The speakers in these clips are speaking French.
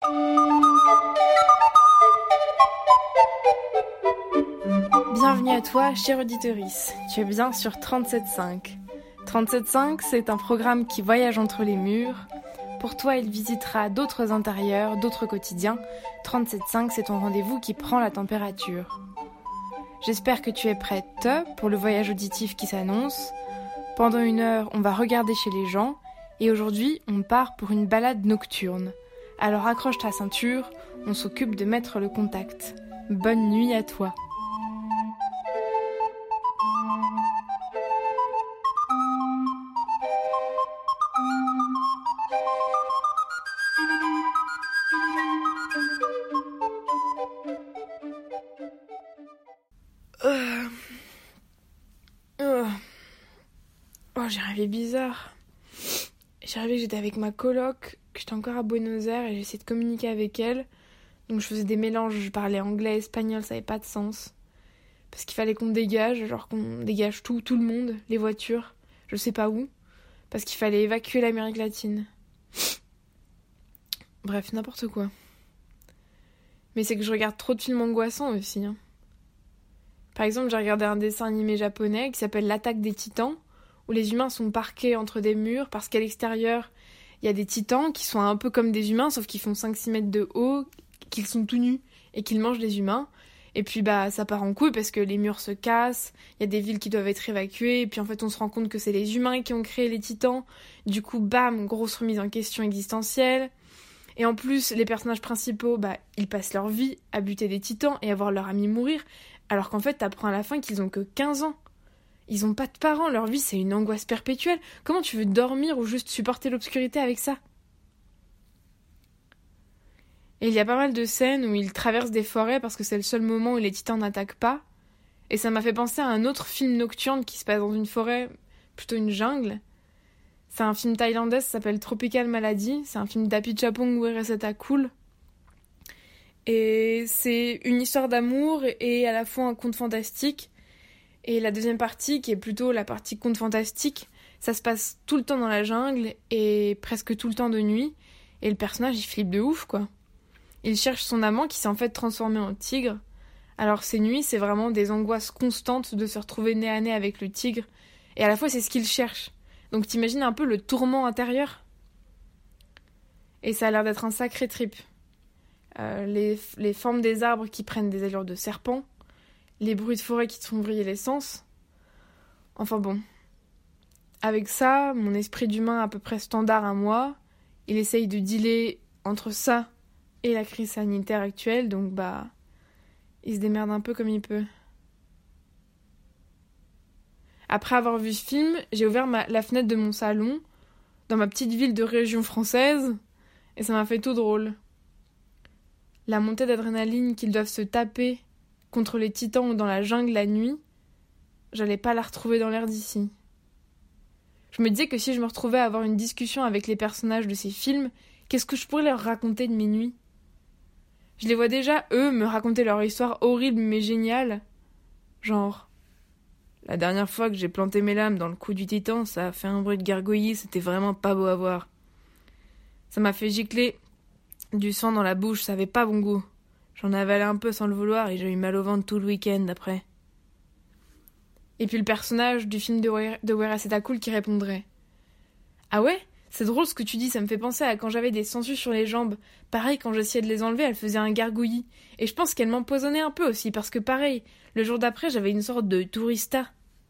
Bienvenue à toi, chère auditorice. Tu es bien sur 37.5. 37.5, c'est un programme qui voyage entre les murs. Pour toi, il visitera d'autres intérieurs, d'autres quotidiens. 37.5, c'est ton rendez-vous qui prend la température. J'espère que tu es prête pour le voyage auditif qui s'annonce. Pendant 1 heure, on va regarder chez les gens. Et aujourd'hui, on part pour une balade nocturne. Alors accroche ta ceinture, on s'occupe de mettre le contact. Bonne nuit à toi. Oh, j'ai rêvé bizarre. J'ai rêvé que j'étais avec ma coloc, que j'étais encore à Buenos Aires et j'essayais de communiquer avec elle. Donc je faisais des mélanges, je parlais anglais, espagnol, ça n'avait pas de sens. Parce qu'il fallait qu'on dégage, genre qu'on dégage tout le monde, les voitures, je sais pas où. Parce qu'il fallait évacuer l'Amérique latine. Bref, n'importe quoi. Mais c'est que je regarde trop de films angoissants aussi. Par exemple, j'ai regardé un dessin animé japonais qui s'appelle L'Attaque des Titans, où les humains sont parqués entre des murs parce qu'à l'extérieur, il y a des titans qui sont un peu comme des humains, sauf qu'ils font 5-6 mètres de haut, qu'ils sont tout nus et qu'ils mangent les humains. Et puis ça part en couille parce que les murs se cassent, il y a des villes qui doivent être évacuées, et puis en fait on se rend compte que c'est les humains qui ont créé les titans. Du coup, bam, grosse remise en question existentielle. Et en plus, les personnages principaux, ils passent leur vie à buter des titans et à voir leur ami mourir, alors qu'en fait t'apprends à la fin qu'ils ont que 15 ans. Ils ont pas de parents, leur vie c'est une angoisse perpétuelle. Comment tu veux dormir ou juste supporter l'obscurité avec ça ? Et il y a pas mal de scènes où ils traversent des forêts parce que c'est le seul moment où les titans n'attaquent pas. Et ça m'a fait penser à un autre film nocturne qui se passe dans une forêt, plutôt une jungle. C'est un film thaïlandais, ça s'appelle Tropical Malady. C'est un film d'Apichatpong Weerasethakul. Et c'est une histoire d'amour et à la fois un conte fantastique. Et la deuxième partie, qui est plutôt la partie conte fantastique, ça se passe tout le temps dans la jungle et presque tout le temps de nuit. Et le personnage, il flippe de ouf, quoi. Il cherche son amant qui s'est en fait transformé en tigre. Alors ces nuits, c'est vraiment des angoisses constantes de se retrouver nez à nez avec le tigre. Et à la fois, c'est ce qu'il cherche. Donc t'imagines un peu le tourment intérieur ? Et ça a l'air d'être un sacré trip. Les formes des arbres qui prennent des allures de serpent. Les bruits de forêt qui te font vriller les sens. Enfin bon. Avec ça, mon esprit d'humain à peu près standard à moi, il essaye de dealer entre ça et la crise sanitaire actuelle, donc il se démerde un peu comme il peut. Après avoir vu ce film, j'ai ouvert la fenêtre de mon salon, dans ma petite ville de région française, et ça m'a fait tout drôle. La montée d'adrénaline qu'ils doivent se taper contre les titans ou dans la jungle la nuit, j'allais pas la retrouver dans l'air d'ici. Je me disais que si je me retrouvais à avoir une discussion avec les personnages de ces films, qu'est-ce que je pourrais leur raconter de mes nuits ? Je les vois déjà, eux, me raconter leur histoire horrible mais géniale. Genre, la dernière fois que j'ai planté mes lames dans le cou du titan, ça a fait un bruit de gargouillis, c'était vraiment pas beau à voir. Ça m'a fait gicler du sang dans la bouche, ça avait pas bon goût. J'en avalais un peu sans le vouloir et j'ai eu mal au ventre tout le week-end après. Et puis le personnage du film de Weerasethakul qui répondrait « Ah ouais ? C'est drôle ce que tu dis, ça me fait penser à quand j'avais des sangsues sur les jambes. Pareil, quand j'essayais de les enlever, elles faisaient un gargouillis. Et je pense qu'elles m'empoisonnaient un peu aussi, parce que pareil, le jour d'après, j'avais une sorte de tourista. »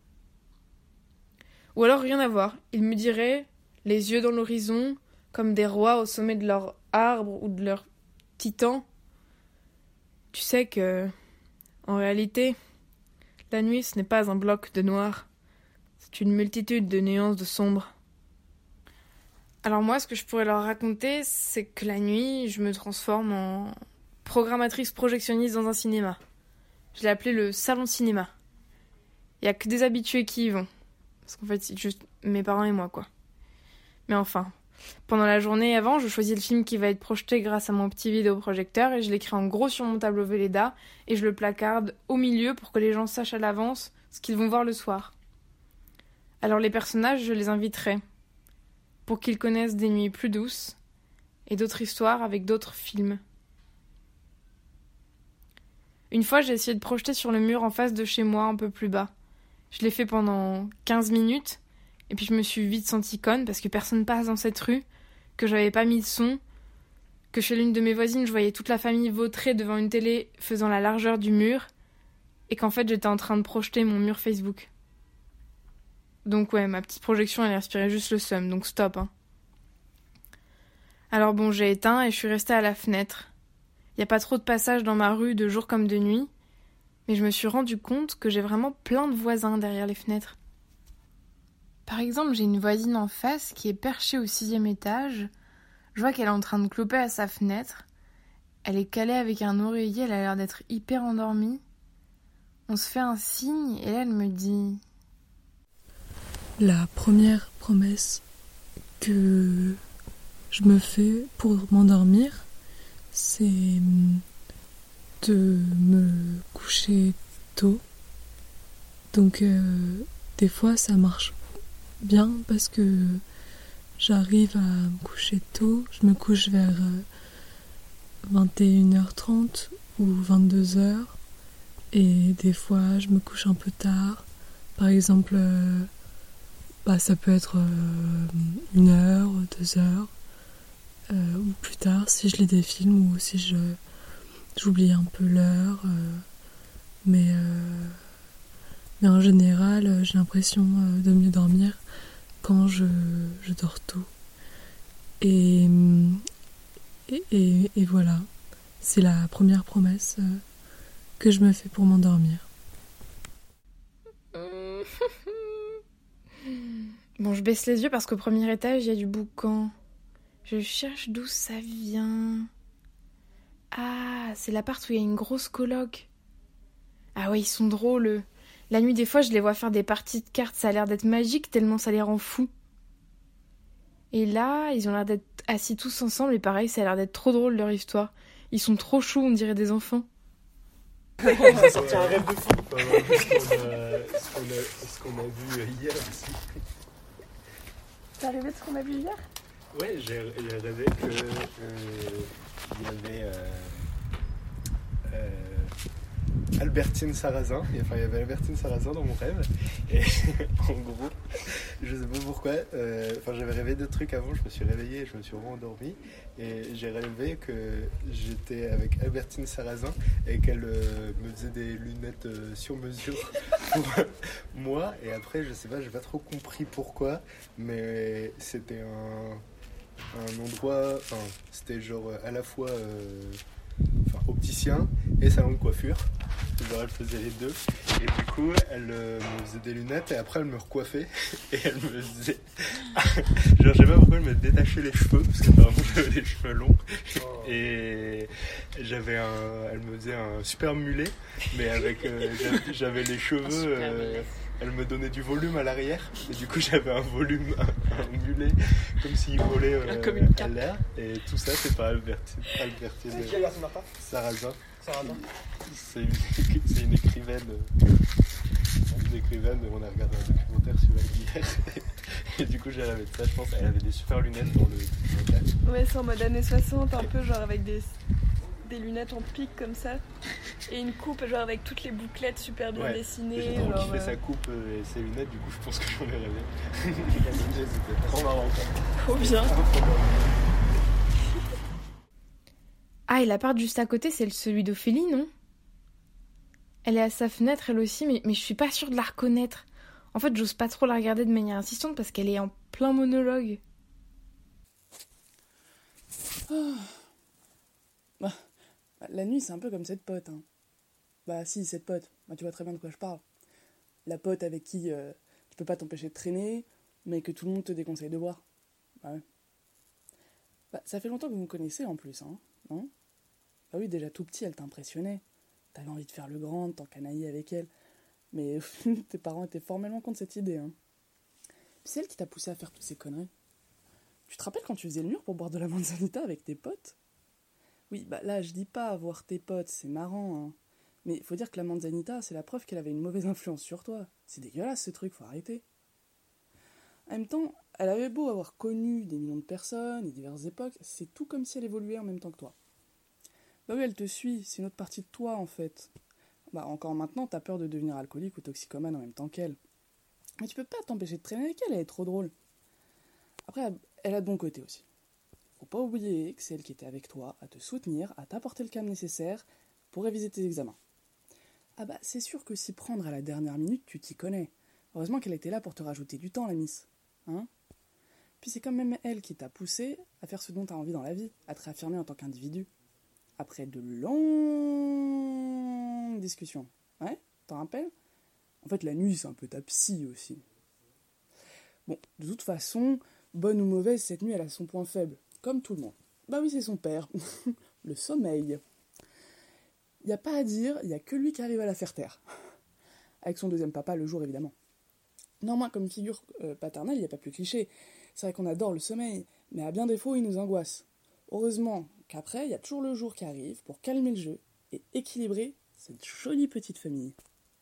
Ou alors rien à voir, il me dirait, les yeux dans l'horizon, comme des rois au sommet de leur arbre ou de leur titan. Tu sais que, en réalité, la nuit ce n'est pas un bloc de noir, c'est une multitude de nuances de sombre. Alors moi, ce que je pourrais leur raconter, c'est que la nuit, je me transforme en programmatrice projectionniste dans un cinéma. Je l'ai appelé le salon cinéma. Il y a que des habitués qui y vont. Parce qu'en fait, c'est juste mes parents et moi, quoi. Mais enfin, pendant la journée avant, je choisis le film qui va être projeté grâce à mon petit vidéoprojecteur et je l'écris en gros sur mon tableau Velleda et je le placarde au milieu pour que les gens sachent à l'avance ce qu'ils vont voir le soir. Alors les personnages, je les inviterai pour qu'ils connaissent des nuits plus douces et d'autres histoires avec d'autres films. Une fois, j'ai essayé de projeter sur le mur en face de chez moi, un peu plus bas. Je l'ai fait pendant 15 minutes, et puis je me suis vite sentie conne parce que personne passe dans cette rue, que j'avais pas mis de son, que chez l'une de mes voisines, je voyais toute la famille vautrer devant une télé faisant la largeur du mur, et qu'en fait, j'étais en train de projeter mon mur Facebook. Donc ouais, ma petite projection, elle respirait juste le seum, donc stop, hein. Alors bon, j'ai éteint et je suis restée à la fenêtre. Y a pas trop de passages dans ma rue de jour comme de nuit, mais je me suis rendu compte que j'ai vraiment plein de voisins derrière les fenêtres. Par exemple, j'ai une voisine en face qui est perchée au 6e étage. Je vois qu'elle est en train de cloper à sa fenêtre. Elle est calée avec un oreiller, elle a l'air d'être hyper endormie. On se fait un signe et là elle me dit... La première promesse que je me fais pour m'endormir, c'est de me coucher tôt. Donc des fois ça marche bien parce que j'arrive à me coucher tôt. Je me couche vers 21h30 ou 22h. Et des fois je me couche un peu tard. Par exemple, ça peut être 1h, 2h. Ou plus tard si je lis des films ou si j'oublie un peu l'heure, mais en général j'ai l'impression de mieux dormir quand je dors tôt et voilà, c'est la première promesse que je me fais pour m'endormir. Bon, je baisse les yeux parce qu'au premier étage il y a du boucan. Je cherche d'où ça vient. Ah, c'est l'appart où il y a une grosse coloc. Ah ouais, ils sont drôles. La nuit, des fois, je les vois faire des parties de cartes. Ça a l'air d'être magique tellement ça les rend fous. Et là, ils ont l'air d'être assis tous ensemble. Et pareil, ça a l'air d'être trop drôle leur histoire. Ils sont trop choux, on dirait des enfants. On va sortir un rêve de fou. Ce qu'on a vu hier aussi. T'as rêvé de ce qu'on a vu hier ? Ouais, j'ai rêvé que il y avait Albertine Sarrazin. Enfin, il y avait Albertine Sarrazin dans mon rêve. Et en gros, je sais pas pourquoi. J'avais rêvé de trucs avant. Je me suis réveillé et je me suis vraiment endormi. Et j'ai rêvé que j'étais avec Albertine Sarrazin et qu'elle me faisait des lunettes sur mesure pour moi. Et après, je sais pas, j'ai pas trop compris pourquoi, mais c'était un endroit, c'était genre à la fois opticien et salon de coiffure. Genre elle faisait les deux. Et du coup, elle me faisait des lunettes et après elle me recoiffait et elle me faisait... genre je sais pas pourquoi elle me détachait les cheveux parce que apparemment j'avais les cheveux longs. Et elle me faisait un super mulet, mais avec j'avais les cheveux... elle me donnait du volume à l'arrière et du coup j'avais un volume, un mulet comme s'il volait à l'air, et tout ça c'est par Albertine Sarrazin. C'est une écrivaine. On a regardé un documentaire sur elle hier et du coup j'ai rêvé de ça. Je pense elle avait des super lunettes dans le documentaire. Ouais, c'est en mode années 60, un peu genre avec des lunettes en pique comme ça et une coupe genre avec toutes les bouclettes super bien dessinées. J'ai trop kiffé sa coupe et ses lunettes, du coup je pense que j'en ai rêvé. C'était trop marrant. Trop bien. Ah, et l'appart juste à côté, c'est celui d'Ophélie, non ? Elle est à sa fenêtre, elle aussi, mais je suis pas sûre de la reconnaître. En fait, j'ose pas trop la regarder de manière insistante parce qu'elle est en plein monologue. La nuit, c'est un peu comme cette pote. Hein. Bah si, cette pote. Tu vois très bien de quoi je parle. La pote avec qui tu peux pas t'empêcher de traîner, mais que tout le monde te déconseille de voir. Bah ouais. Ça fait longtemps que vous me connaissez en plus, hein, non ? Bah oui, déjà tout petit, elle t'impressionnait. T'avais envie de faire le grand, de t'encanailler avec elle. Mais tes parents étaient formellement contre cette idée. Hein. Puis c'est elle qui t'a poussé à faire toutes ces conneries. Tu te rappelles quand tu faisais le mur pour boire de la manzanita avec tes potes ? Oui, là, je dis pas voir tes potes, c'est marrant, hein. Mais il faut dire que la manzanita, c'est la preuve qu'elle avait une mauvaise influence sur toi. C'est dégueulasse, ce truc, faut arrêter. En même temps, Elle avait beau avoir connu des millions de personnes et diverses époques, c'est tout comme si elle évoluait en même temps que toi. Bah oui, elle te suit, c'est une autre partie de toi en fait. Bah encore maintenant, t'as peur de devenir alcoolique ou toxicomane en même temps qu'elle. Mais tu peux pas t'empêcher de traîner avec elle, elle est trop drôle. Après, elle a de bons côtés aussi. Faut pas oublier que c'est elle qui était avec toi, à te soutenir, à t'apporter le calme nécessaire pour réviser tes examens. Ah bah c'est sûr que s'y prendre à la dernière minute, tu t'y connais. Heureusement qu'elle était là pour te rajouter du temps, la miss. Hein ? Puis c'est quand même elle qui t'a poussé à faire ce dont t'as envie dans la vie, à te réaffirmer en tant qu'individu. Après de longues discussions. Ouais, t'en rappelles ? En fait, la nuit, c'est un peu ta psy aussi. Bon, de toute façon, bonne ou mauvaise, cette nuit, elle a son point faible. Comme tout le monde. Bah oui, c'est son père. Le sommeil. Y a pas à dire, y a que lui qui arrive à la faire taire. Avec son deuxième papa, le jour, évidemment. Néanmoins, comme figure paternelle, y a pas plus cliché. C'est vrai qu'on adore le sommeil, mais à bien défaut, il nous angoisse. Heureusement qu'après, y a toujours le jour qui arrive pour calmer le jeu et équilibrer cette jolie petite famille.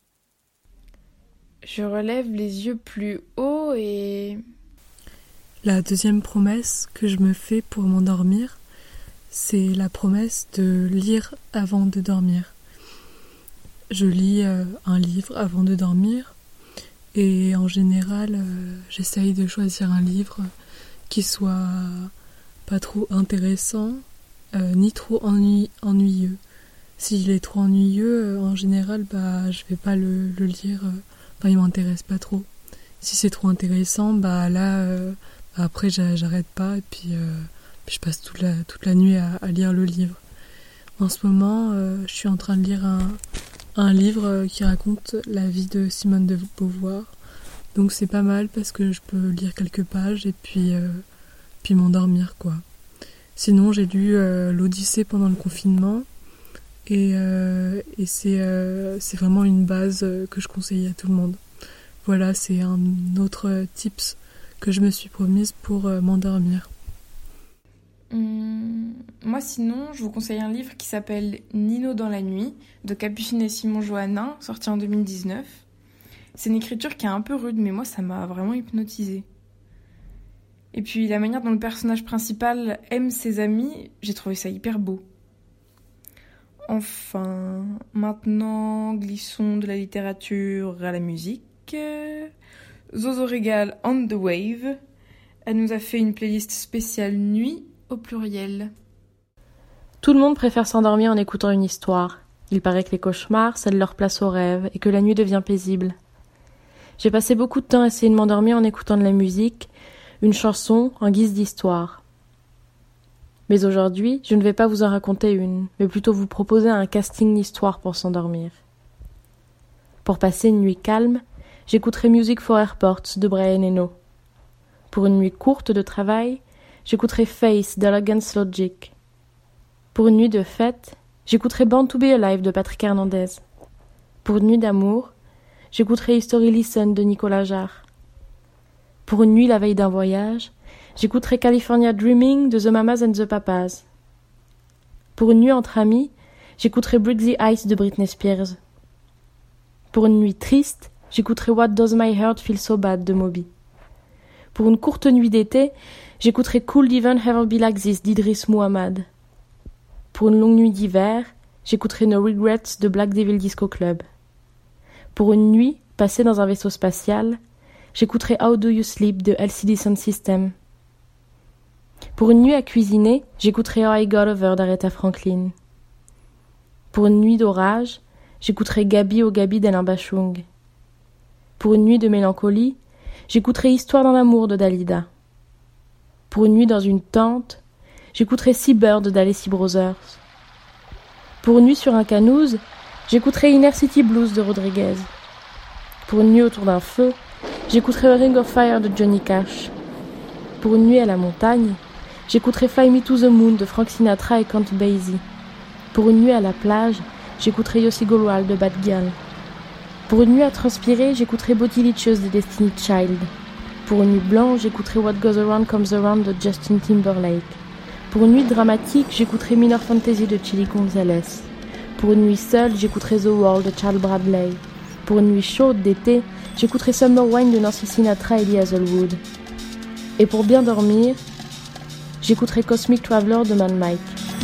Je relève les yeux plus haut et... La deuxième promesse que je me fais pour m'endormir, c'est la promesse de lire avant de dormir. Je lis un livre avant de dormir et en général, j'essaye de choisir un livre qui soit pas trop intéressant ni trop ennuyeux. S'il est trop ennuyeux, en général, je vais pas le lire. Il m'intéresse pas trop. Si c'est trop intéressant, là, après j'arrête pas et puis je passe toute la nuit à lire le livre. En ce moment, je suis en train de lire un livre qui raconte la vie de Simone de Beauvoir. Donc c'est pas mal parce que je peux lire quelques pages et puis m'endormir, quoi. Sinon, j'ai lu l'Odyssée pendant le confinement et c'est vraiment une base que je conseille à tout le monde. Voilà, c'est un autre tips que je me suis promise pour m'endormir. Moi, sinon, je vous conseille un livre qui s'appelle Nino dans la nuit, de Capucine et Simon Johannin, sorti en 2019. C'est une écriture qui est un peu rude, mais moi, ça m'a vraiment hypnotisée. Et puis, la manière dont le personnage principal aime ses amis, j'ai trouvé ça hyper beau. Enfin, maintenant, glissons de la littérature à la musique. Zozo Régal on the Wave. Elle nous a fait une playlist spéciale nuit au pluriel. Tout le monde préfère s'endormir en écoutant une histoire. Il paraît que les cauchemars cèdent leur place aux rêves et que la nuit devient paisible. J'ai passé beaucoup de temps à essayer de m'endormir en écoutant de la musique, une chanson en guise d'histoire. Mais aujourd'hui, je ne vais pas vous en raconter une, mais plutôt vous proposer un casting d'histoire pour s'endormir. Pour passer une nuit calme, j'écouterai Music for Airports de Brian Eno. Pour une nuit courte de travail, j'écouterai Face d'Elegance Logic. Pour une nuit de fête, j'écouterai Born to Be Alive de Patrick Hernandez. Pour une nuit d'amour, j'écouterai History Listen de Nicolas Jarre. Pour une nuit la veille d'un voyage, j'écouterai California Dreaming de The Mamas and the Papas. Pour une nuit entre amis, j'écouterai Break the Ice de Britney Spears. Pour une nuit triste, j'écouterai What Does My Heart Feel So Bad de Moby. Pour une courte nuit d'été, j'écouterai Could Even Ever Be Like This d'Idris Muhammad. Pour une longue nuit d'hiver, j'écouterai No Regrets de Black Devil Disco Club. Pour une nuit passée dans un vaisseau spatial, j'écouterai How Do You Sleep de LCD Sound System. Pour une nuit à cuisiner, j'écouterai How I Got Over d'Aretha Franklin. Pour une nuit d'orage, j'écouterai Gabi au Gabi d'Alain Bachung. Pour une nuit de mélancolie, j'écouterai Histoire d'un amour de Dalida. Pour une nuit dans une tente, j'écouterai Seabird d'Alessi Brothers. Pour une nuit sur un canouse, j'écouterai Inner City Blues de Rodriguez. Pour une nuit autour d'un feu, j'écouterai Ring of Fire de Johnny Cash. Pour une nuit à la montagne, j'écouterai Fly Me to the Moon de Frank Sinatra et Count Basie. Pour une nuit à la plage, j'écouterai Yossi Gurwal de Bad Gyal. Pour une nuit à transpirer, j'écouterai Bottylicious de Destiny Child. Pour une nuit blanche, j'écouterai What Goes Around Comes Around de Justin Timberlake. Pour une nuit dramatique, j'écouterai Minor Fantasy de Chili Gonzalez. Pour une nuit seule, j'écouterai The Wall de Charles Bradley. Pour une nuit chaude d'été, j'écouterai Summer Wine de Nancy Sinatra et Lee Hazelwood. Et pour bien dormir, j'écouterai Cosmic Traveler de Man Mike.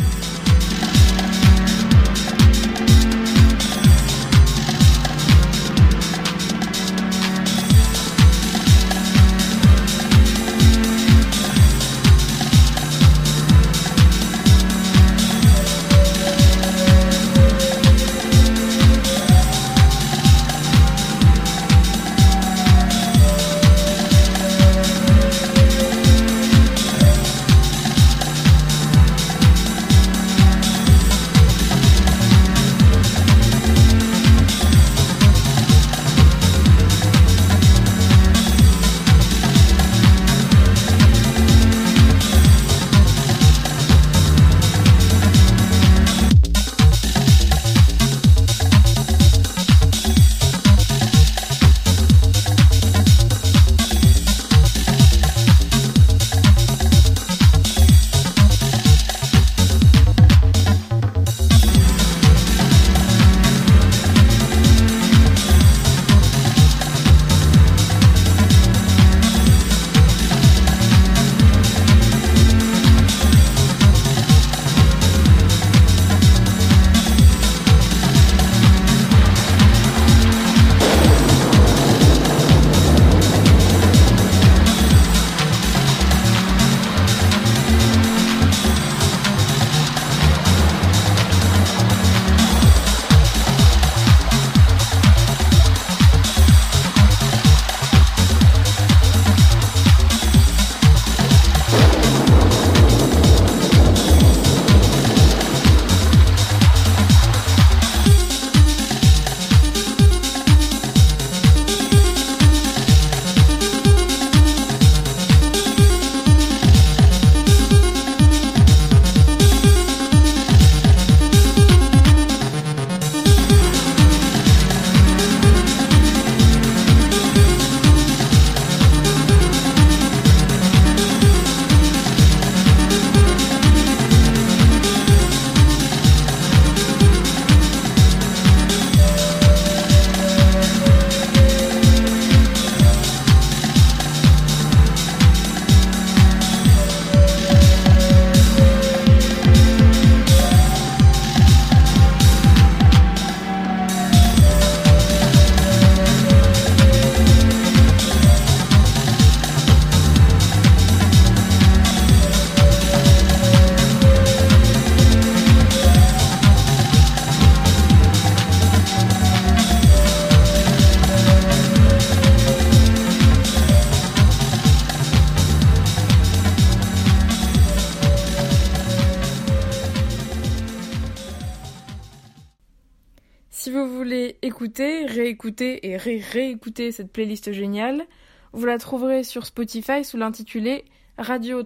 Si vous voulez écouter, réécouter et réécouter cette playlist géniale, vous la trouverez sur Spotify sous l'intitulé Radio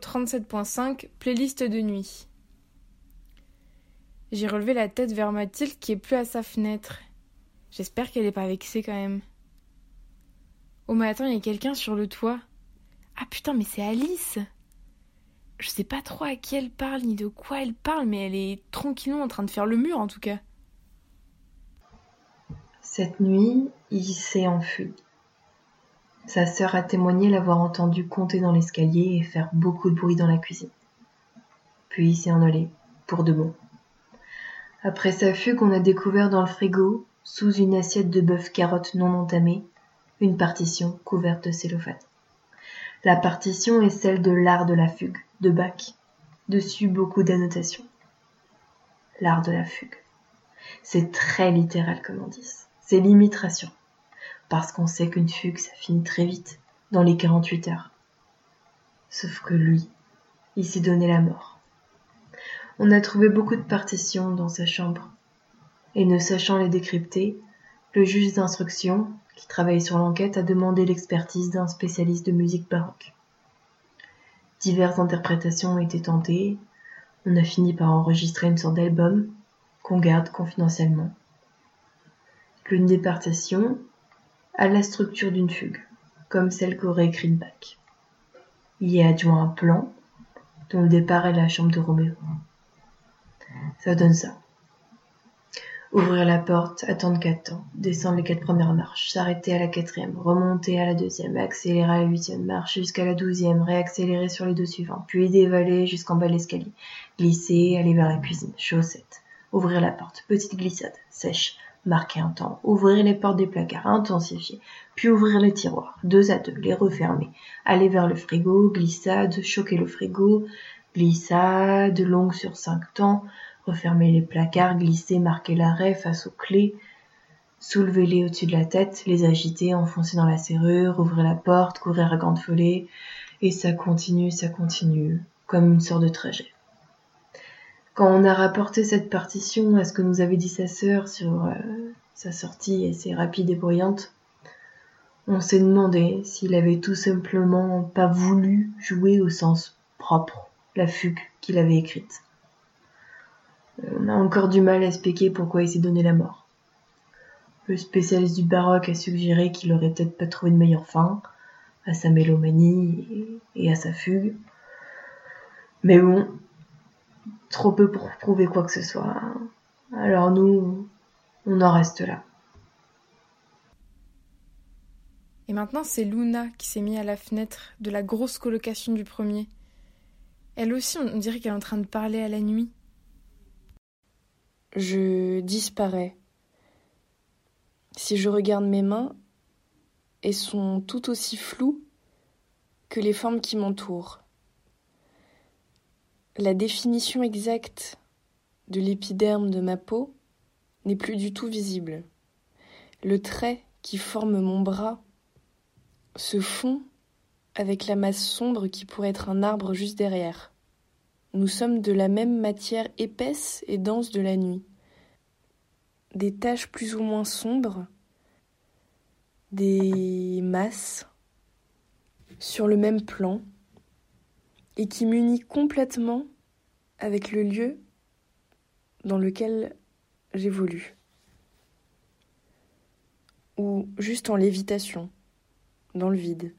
37.5 Playlist de nuit. J'ai relevé la tête vers Mathilde qui est plus à sa fenêtre. J'espère qu'elle est pas vexée quand même. Oh mais attends, il y a quelqu'un sur le toit. Ah putain, mais c'est Alice. Je sais pas trop à qui elle parle ni de quoi elle parle, mais elle est tranquillement en train de faire le mur en tout cas. Cette nuit, il s'est enfui. Sa sœur a témoigné l'avoir entendu compter dans l'escalier et faire beaucoup de bruit dans la cuisine. Puis il s'est envolé, pour de bon. Après sa fugue, on a découvert dans le frigo, sous une assiette de bœuf carotte non entamée, une partition couverte de cellophane. La partition est celle de L'art de la fugue, de Bach. Dessus, beaucoup d'annotations. L'art de la fugue. C'est très littéral comme indice. C'est l'imitation. Parce qu'on sait qu'une fugue, ça finit très vite, dans les 48 heures. Sauf que lui, il s'est donné la mort. On a trouvé beaucoup de partitions dans sa chambre. Et ne sachant les décrypter, le juge d'instruction, qui travaillait sur l'enquête, a demandé l'expertise d'un spécialiste de musique baroque. Diverses interprétations ont été tentées. On a fini par enregistrer une sorte d'album qu'on garde confidentiellement. L'une des partitions a la structure d'une fugue, comme celle qu'aurait écrite Bach. Il y est adjoint un plan, dont le départ est la chambre de Roméo. Ça donne ça. Ouvrir la porte, attendre 4 temps, descendre les 4 premières marches, s'arrêter à la 4e, remonter à la 2e, accélérer à la 8e marche jusqu'à la 12e, réaccélérer sur les 2 suivantes, puis dévaler jusqu'en bas de l'escalier, glisser, aller vers la cuisine, chaussettes, ouvrir la porte, petite glissade, sèche, marquer un temps, ouvrir les portes des placards, intensifier, puis ouvrir les tiroirs, 2 à 2, les refermer, aller vers le frigo, glissade, choquer le frigo, glissade, longue sur 5 temps, refermer les placards, glisser, marquer l'arrêt face aux clés, soulever-les au-dessus de la tête, les agiter, enfoncer dans la serrure, ouvrir la porte, courir à grande folie, et ça continue, comme une sorte de trajet. Quand on a rapporté cette partition à ce que nous avait dit sa sœur sur sa sortie assez rapide et bruyante, on s'est demandé s'il avait tout simplement pas voulu jouer au sens propre la fugue qu'il avait écrite. On a encore du mal à expliquer pourquoi il s'est donné la mort. Le spécialiste du baroque a suggéré qu'il aurait peut-être pas trouvé de meilleure fin à sa mélomanie et à sa fugue. Mais bon, trop peu pour prouver quoi que ce soit. Alors nous, on en reste là. Et maintenant, c'est Luna qui s'est mise à la fenêtre de la grosse colocation du premier. Elle aussi, on dirait qu'elle est en train de parler à la nuit. Je disparais. Si je regarde mes mains, elles sont tout aussi floues que les formes qui m'entourent. La définition exacte de l'épiderme de ma peau n'est plus du tout visible. Le trait qui forme mon bras se fond avec la masse sombre qui pourrait être un arbre juste derrière. Nous sommes de la même matière épaisse et dense de la nuit. Des taches plus ou moins sombres, des masses sur le même plan et qui m'unit complètement avec le lieu dans lequel j'évolue. Ou juste en lévitation, dans le vide.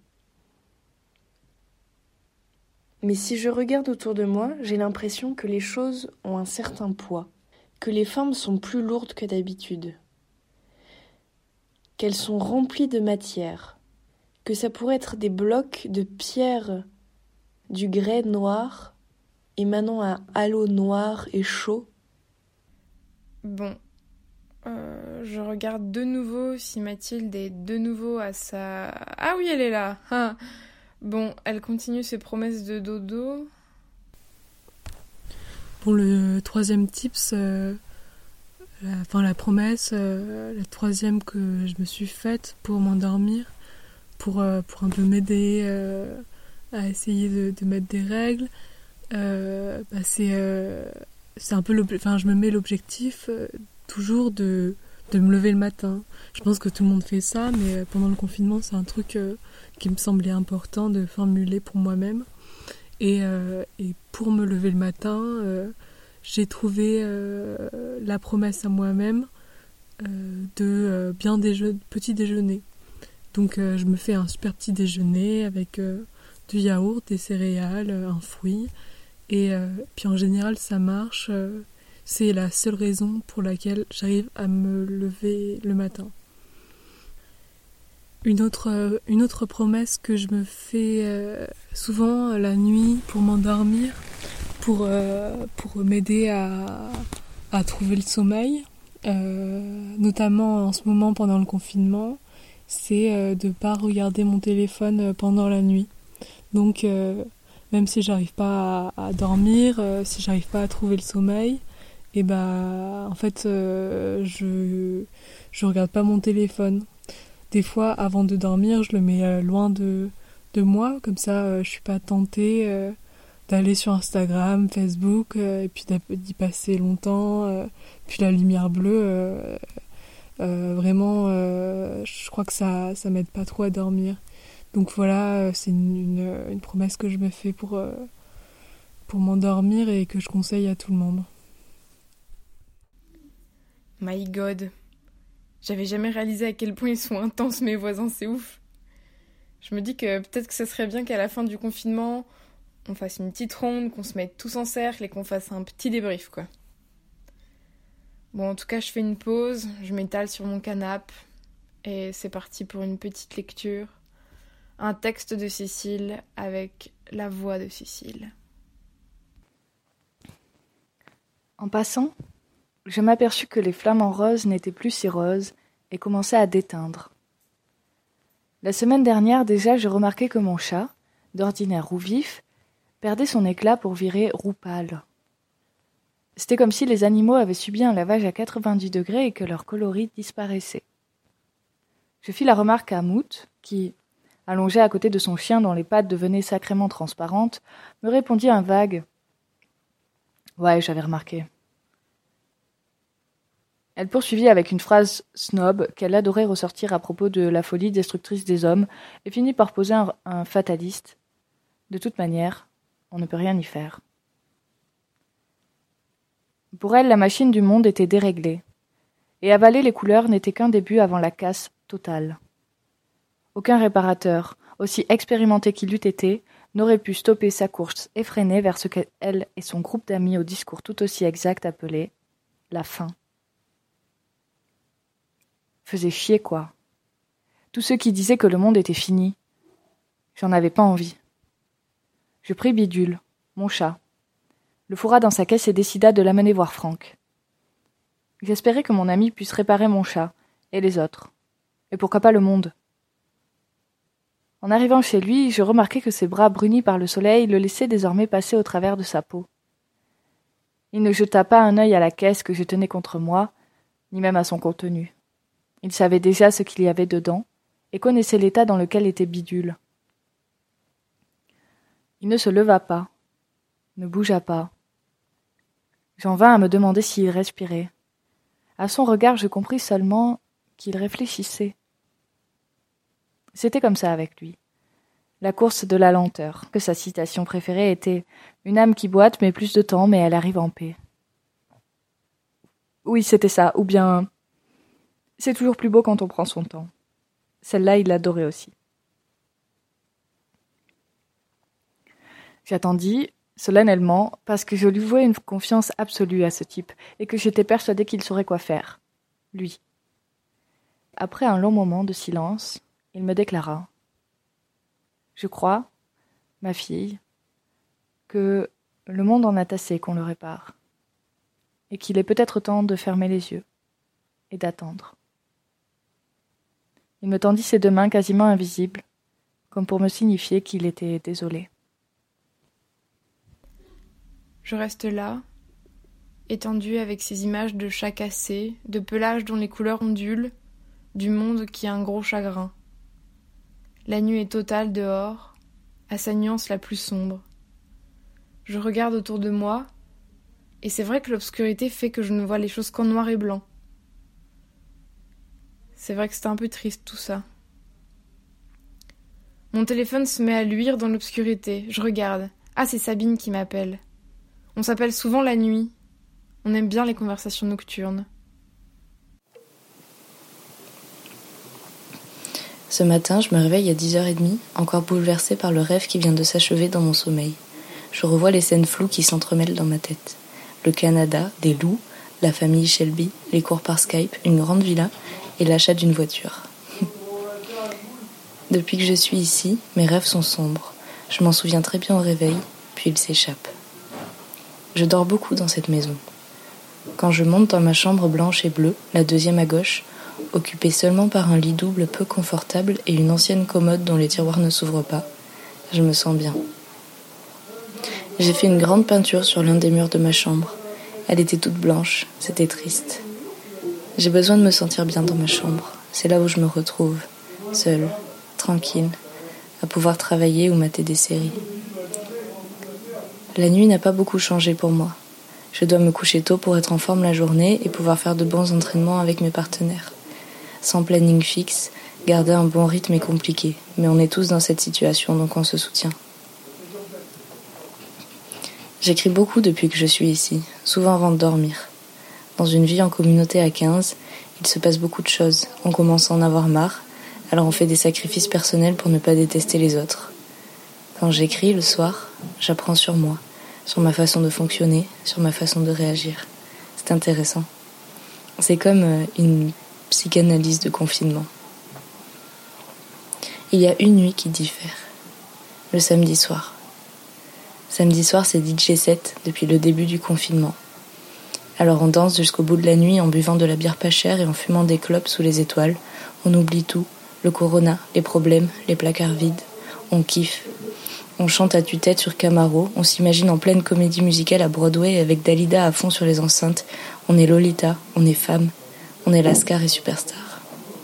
Mais si je regarde autour de moi, j'ai l'impression que les choses ont un certain poids, que les formes sont plus lourdes que d'habitude, qu'elles sont remplies de matière, que ça pourrait être des blocs de pierre du grès noir, émanant un halo noir et chaud. Bon, je regarde de nouveau si Mathilde est de nouveau à sa... Ah oui, elle est là. Ah. Bon, elle continue ses promesses de dodo. Pour le troisième tips, la promesse, la troisième que je me suis faite pour m'endormir, pour un peu m'aider à essayer de mettre des règles, c'est un peu je me mets l'objectif toujours de me lever le matin. Je pense que tout le monde fait ça, mais pendant le confinement, c'est un truc qui me semblait important de formuler pour moi-même. Et pour me lever le matin, j'ai trouvé la promesse à moi-même de petit déjeuner. Donc je me fais un super petit déjeuner avec du yaourt, des céréales, un fruit. Et puis en général, ça marche. C'est la seule raison pour laquelle j'arrive à me lever le matin. Une autre promesse que je me fais souvent la nuit pour m'endormir, pour m'aider à trouver le sommeil, notamment en ce moment pendant le confinement, c'est de ne pas regarder mon téléphone pendant la nuit. Donc même si j'arrive pas à dormir, si j'arrive pas à trouver le sommeil, et en fait je regarde pas mon téléphone. Des fois avant de dormir, je le mets loin de moi, comme ça je suis pas tentée d'aller sur Instagram, Facebook, et puis d'y passer longtemps, puis la lumière bleue, vraiment je crois que ça m'aide pas trop à dormir. Donc voilà, c'est une promesse que je me fais pour m'endormir et que je conseille à tout le monde. My God. J'avais jamais réalisé à quel point ils sont intenses, mes voisins, c'est ouf. Je me dis que peut-être que ça serait bien qu'à la fin du confinement, on fasse une petite ronde, qu'on se mette tous en cercle et qu'on fasse un petit débrief, quoi. Bon, en tout cas, je fais une pause, je m'étale sur mon canapé et c'est parti pour une petite lecture. Un texte de Cécile avec la voix de Cécile. En passant, je m'aperçus que les flamants roses n'étaient plus si roses et commençaient à déteindre. La semaine dernière déjà, je remarquais que mon chat, d'ordinaire roux vif, perdait son éclat pour virer roux pâle. C'était comme si les animaux avaient subi un lavage à 90 degrés et que leur coloris disparaissait. Je fis la remarque à Mout, qui, allongé à côté de son chien dont les pattes devenaient sacrément transparentes, me répondit un vague « Ouais, j'avais remarqué ». Elle poursuivit avec une phrase snob qu'elle adorait ressortir à propos de la folie destructrice des hommes et finit par poser un fataliste. De toute manière, on ne peut rien y faire. Pour elle, la machine du monde était déréglée, et avaler les couleurs n'était qu'un début avant la casse totale. Aucun réparateur, aussi expérimenté qu'il eût été, n'aurait pu stopper sa course effrénée vers ce qu'elle et son groupe d'amis au discours tout aussi exact appelaient la fin. Faisait chier, quoi. Tous ceux qui disaient que le monde était fini. J'en avais pas envie. Je pris Bidule, mon chat, le fourra dans sa caisse et décida de l'amener voir Franck. J'espérais que mon ami puisse réparer mon chat, et les autres. Et pourquoi pas le monde. En arrivant chez lui, je remarquai que ses bras brunis par le soleil le laissaient désormais passer au travers de sa peau. Il ne jeta pas un œil à la caisse que je tenais contre moi, ni même à son contenu. Il savait déjà ce qu'il y avait dedans, et connaissait l'état dans lequel était Bidule. Il ne se leva pas, ne bougea pas. J'en vins à me demander s'il respirait. À son regard, je compris seulement qu'il réfléchissait. C'était comme ça avec lui. La course de la lenteur, que sa citation préférée était « Une âme qui boite met plus de temps, mais elle arrive en paix ». Oui, c'était ça, ou bien « C'est toujours plus beau quand on prend son temps ». Celle-là, il l'adorait aussi. J'attendis, solennellement, parce que je lui vouais une confiance absolue à ce type, et que j'étais persuadée qu'il saurait quoi faire. Lui. Après un long moment de silence, il me déclara « Je crois, ma fille, que le monde en a assez qu'on le répare, et qu'il est peut-être temps de fermer les yeux et d'attendre. » Il me tendit ses deux mains quasiment invisibles, comme pour me signifier qu'il était désolé. Je reste là, étendue avec ces images de chats cassés, de pelages dont les couleurs ondulent, du monde qui a un gros chagrin. La nuit est totale dehors, à sa nuance la plus sombre. Je regarde autour de moi, et c'est vrai que l'obscurité fait que je ne vois les choses qu'en noir et blanc. C'est vrai que c'est un peu triste tout ça. Mon téléphone se met à luire dans l'obscurité. Je regarde. Ah, c'est Sabine qui m'appelle. On s'appelle souvent la nuit. On aime bien les conversations nocturnes. Ce matin, je me réveille à 10h30, encore bouleversée par le rêve qui vient de s'achever dans mon sommeil. Je revois les scènes floues qui s'entremêlent dans ma tête. Le Canada, des loups, la famille Shelby, les cours par Skype, une grande villa et l'achat d'une voiture. Depuis que je suis ici, mes rêves sont sombres. Je m'en souviens très bien au réveil, puis ils s'échappent. Je dors beaucoup dans cette maison. Quand je monte dans ma chambre blanche et bleue, la deuxième à gauche, occupée seulement par un lit double peu confortable et une ancienne commode dont les tiroirs ne s'ouvrent pas, je me sens bien. J'ai fait une grande peinture sur l'un des murs de ma chambre. Elle était toute blanche, c'était triste. J'ai besoin de me sentir bien dans ma chambre. C'est là où je me retrouve, seule, tranquille, à pouvoir travailler ou mater des séries. La nuit n'a pas beaucoup changé pour moi. Je dois me coucher tôt pour être en forme la journée et pouvoir faire de bons entraînements avec mes partenaires. Sans planning fixe, garder un bon rythme est compliqué, mais on est tous dans cette situation, donc on se soutient. J'écris beaucoup depuis que je suis ici, souvent avant de dormir. Dans une vie en communauté à 15, il se passe beaucoup de choses. On commence à en avoir marre, alors on fait des sacrifices personnels pour ne pas détester les autres. Quand j'écris le soir, j'apprends sur moi, sur ma façon de fonctionner, sur ma façon de réagir. C'est intéressant. C'est comme une psychanalyse de confinement. Il y a une nuit qui diffère. Le samedi soir. Samedi soir, c'est DJ set depuis le début du confinement. Alors on danse jusqu'au bout de la nuit en buvant de la bière pas chère et en fumant des clopes sous les étoiles. On oublie tout, le corona, les problèmes, les placards vides. On kiffe. On chante à tue-tête sur Camaro. On s'imagine en pleine comédie musicale à Broadway avec Dalida à fond sur les enceintes. On est Lolita, on est femme, on est Lascar et Superstar.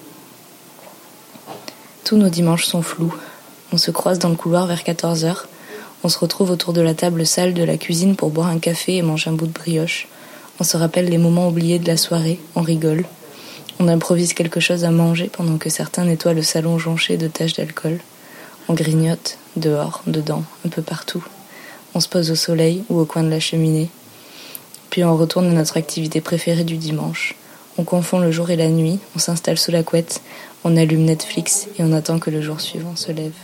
Tous nos dimanches sont flous. On se croise dans le couloir vers 14h. On se retrouve autour de la table sale de la cuisine pour boire un café et manger un bout de brioche. On se rappelle les moments oubliés de la soirée, on rigole. On improvise quelque chose à manger pendant que certains nettoient le salon jonché de taches d'alcool. On grignote, dehors, dedans, un peu partout. On se pose au soleil ou au coin de la cheminée. Puis on retourne à notre activité préférée du dimanche. On confond le jour et la nuit, on s'installe sous la couette, on allume Netflix et on attend que le jour suivant se lève.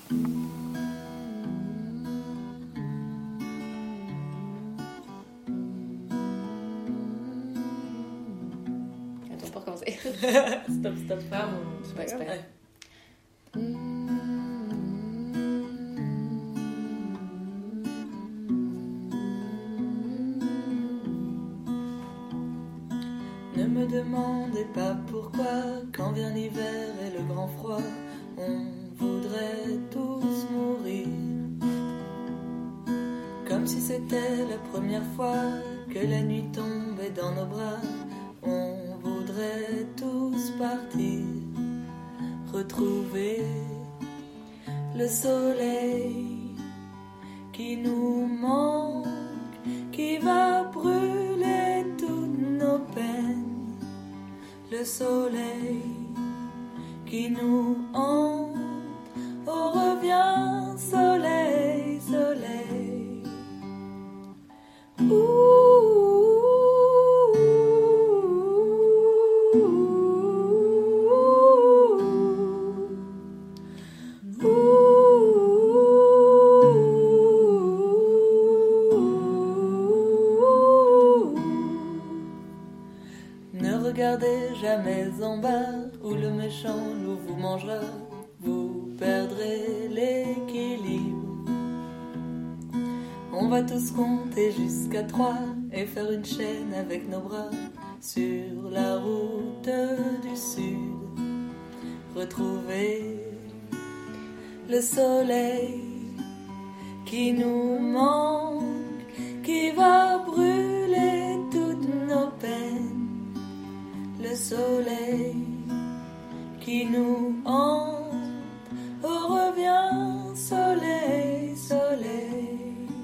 Attends, pour commencer. Stop. Ah bon, c'est pas exprès. Ne me demandez pas pourquoi, quand vient l'hiver et le grand froid, on voudrait tous mourir. Comme si c'était la première fois que la nuit tombait dans nos bras, on voudrait tous partir, retrouver le soleil qui nous manque, qui va brûler toutes nos peines. Le soleil qui nous hante, oh reviens soleil, soleil. Regardez jamais en bas où le méchant loup vous mangera, vous perdrez l'équilibre. On va tous compter jusqu'à 3 et faire une chaîne avec nos bras sur la route du sud. Retrouver le soleil qui nous manque, qui va brûler toutes nos peines. Le soleil qui nous hante, oh reviens soleil, soleil.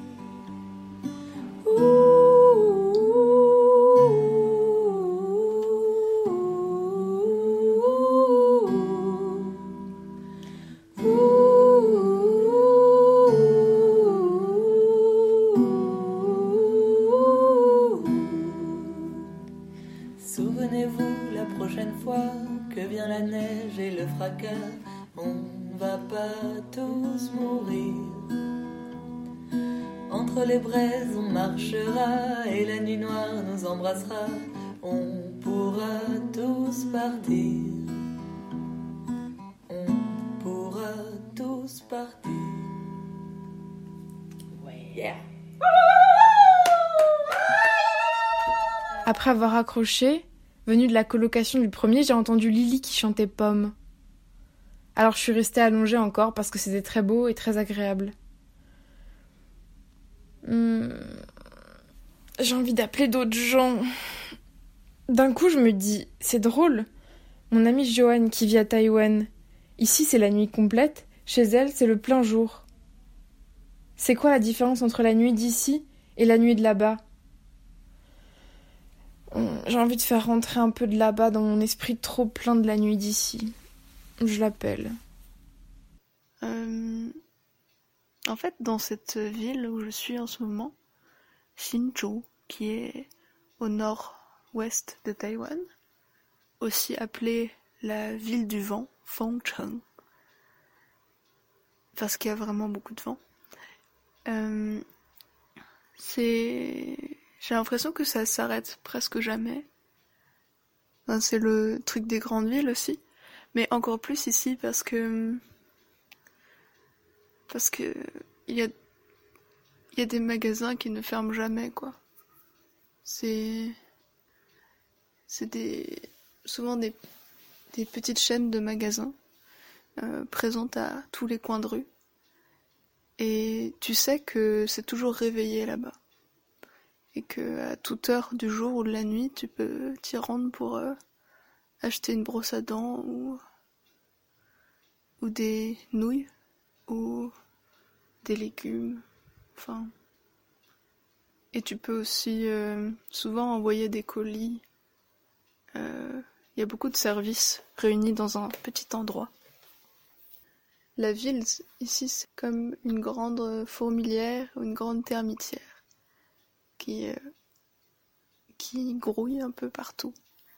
Souvenez-vous la prochaine fois que vient la neige et le fracas, on va pas tous mourir. Entre les braises on marchera et la nuit noire nous embrassera, on pourra tous partir. On pourra tous partir. Yeah. Après avoir accroché, venue de la colocation du premier, j'ai entendu Lily qui chantait Pomme. Alors je suis restée allongée encore parce que c'était très beau et très agréable. J'ai envie d'appeler d'autres gens. D'un coup, je me dis, c'est drôle. Mon amie Joanne qui vit à Taïwan. Ici, c'est la nuit complète. Chez elle, c'est le plein jour. C'est quoi la différence entre la nuit d'ici et la nuit de là-bas ? J'ai envie de faire rentrer un peu de là-bas dans mon esprit trop plein de la nuit d'ici. Je l'appelle. En fait, dans cette ville où je suis en ce moment, Hsinchu, qui est au nord-ouest de Taïwan, aussi appelée la ville du vent, Fengcheng, parce qu'il y a vraiment beaucoup de vent. J'ai l'impression que ça s'arrête presque jamais. Enfin, c'est le truc des grandes villes aussi. Mais encore plus ici parce que il y a des magasins qui ne ferment jamais, quoi. C'est souvent des petites chaînes de magasins présentes à tous les coins de rue. Et tu sais que c'est toujours réveillé là-bas. Et que à toute heure du jour ou de la nuit, tu peux t'y rendre pour acheter une brosse à dents ou des nouilles ou des légumes. Enfin. Et tu peux aussi souvent envoyer des colis. Il y a beaucoup de services réunis dans un petit endroit. La ville, ici, c'est comme une grande fourmilière ou une grande termitière qui grouille un peu partout.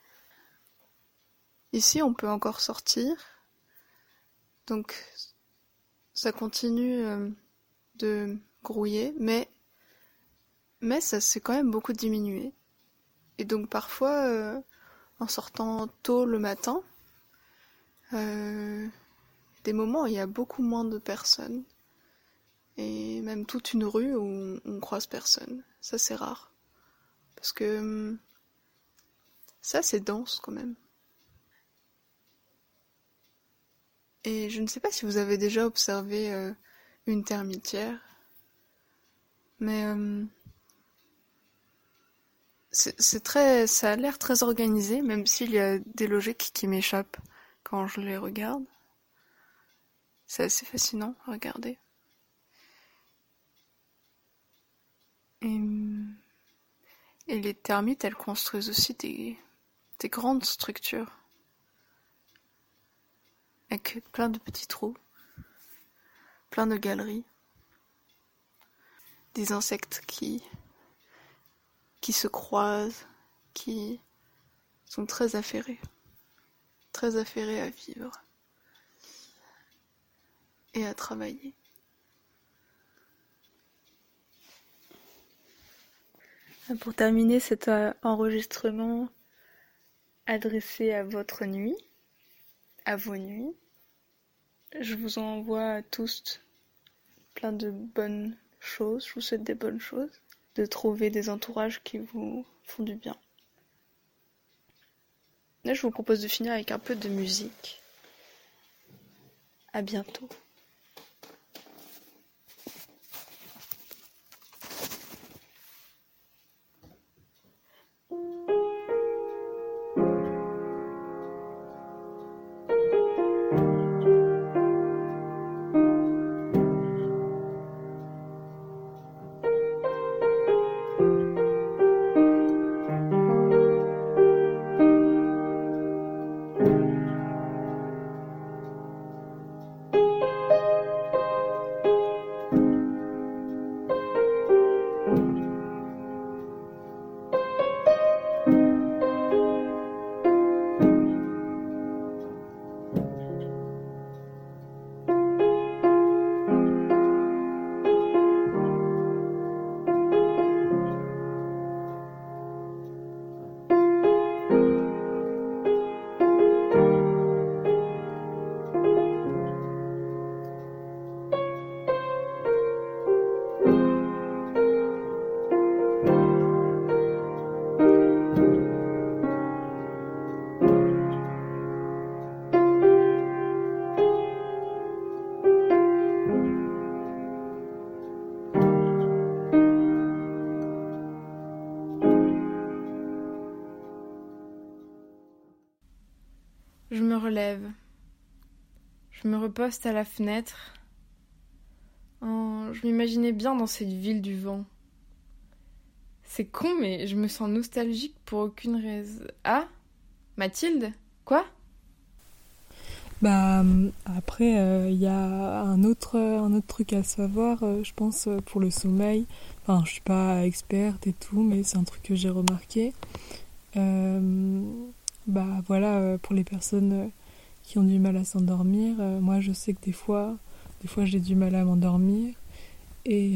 Ici, on peut encore sortir. Donc, ça continue de grouiller, mais ça s'est quand même beaucoup diminué. Et donc, parfois, en sortant tôt le matin, des moments où il y a beaucoup moins de personnes. Et même toute une rue où on croise personne. Ça, c'est rare. Parce que ça, c'est dense quand même. Et je ne sais pas si vous avez déjà observé une termitière. Mais ça a l'air très organisé, même s'il y a des logiques qui m'échappent quand je les regarde. C'est assez fascinant à regarder. Et les termites, elles construisent aussi des grandes structures. Avec plein de petits trous. Plein de galeries. Des insectes qui se croisent, qui sont très affairés à vivre et à travailler. Pour terminer cet enregistrement adressé à votre nuit, à vos nuits, je vous envoie à tous plein de bonnes choses, je vous souhaite des bonnes choses, de trouver des entourages qui vous font du bien. Là, je vous propose de finir avec un peu de musique. À bientôt. Je me relève. Je me reposte à la fenêtre. Je m'imaginais bien dans cette ville du vent. C'est con, mais je me sens nostalgique pour aucune raison. Ah, Mathilde? Quoi? Bah après, y a un autre truc à savoir, je pense, pour le sommeil. Enfin, je suis pas experte et tout, mais c'est un truc que j'ai remarqué. Bah voilà, pour les personnes qui ont du mal à s'endormir, moi je sais que des fois j'ai du mal à m'endormir. Et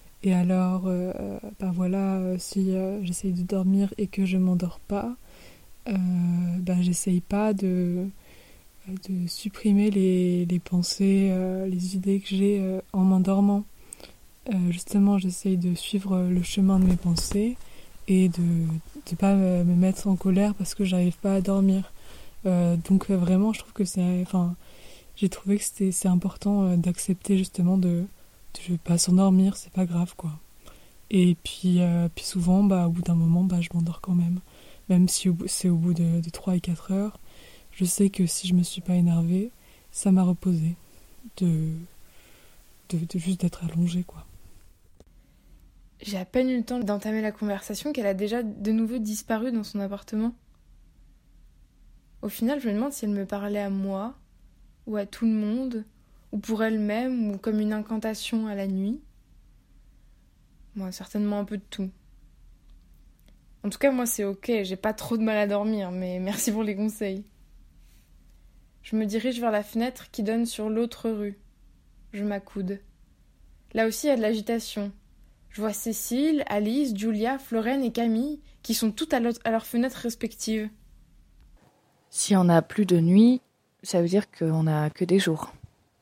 alors, bah voilà, si j'essaye de dormir et que je m'endors pas, j'essaye pas de supprimer les pensées, les idées que j'ai en m'endormant. Justement, j'essaye de suivre le chemin de mes pensées et de pas me mettre en colère parce que j'arrive pas à dormir. Donc vraiment, je trouve que j'ai trouvé que c'est important d'accepter justement de pas s'endormir, c'est pas grave quoi. Et puis souvent, au bout d'un moment, je m'endors quand même. Même si c'est au bout de 3 et 4 heures, je sais que si je me suis pas énervée, ça m'a reposé de juste d'être allongée quoi. J'ai à peine eu le temps d'entamer la conversation qu'elle a déjà de nouveau disparu dans son appartement. Au final, je me demande si elle me parlait à moi, ou à tout le monde, ou pour elle-même, ou comme une incantation à la nuit. Moi, certainement un peu de tout. En tout cas, moi, c'est ok, j'ai pas trop de mal à dormir, mais merci pour les conseils. Je me dirige vers la fenêtre qui donne sur l'autre rue. Je m'accoude. Là aussi, il y a de l'agitation. Je vois Cécile, Alice, Julia, Florène et Camille qui sont toutes à leurs fenêtres respectives. Si on n'a plus de nuit, ça veut dire qu'on n'a que des jours.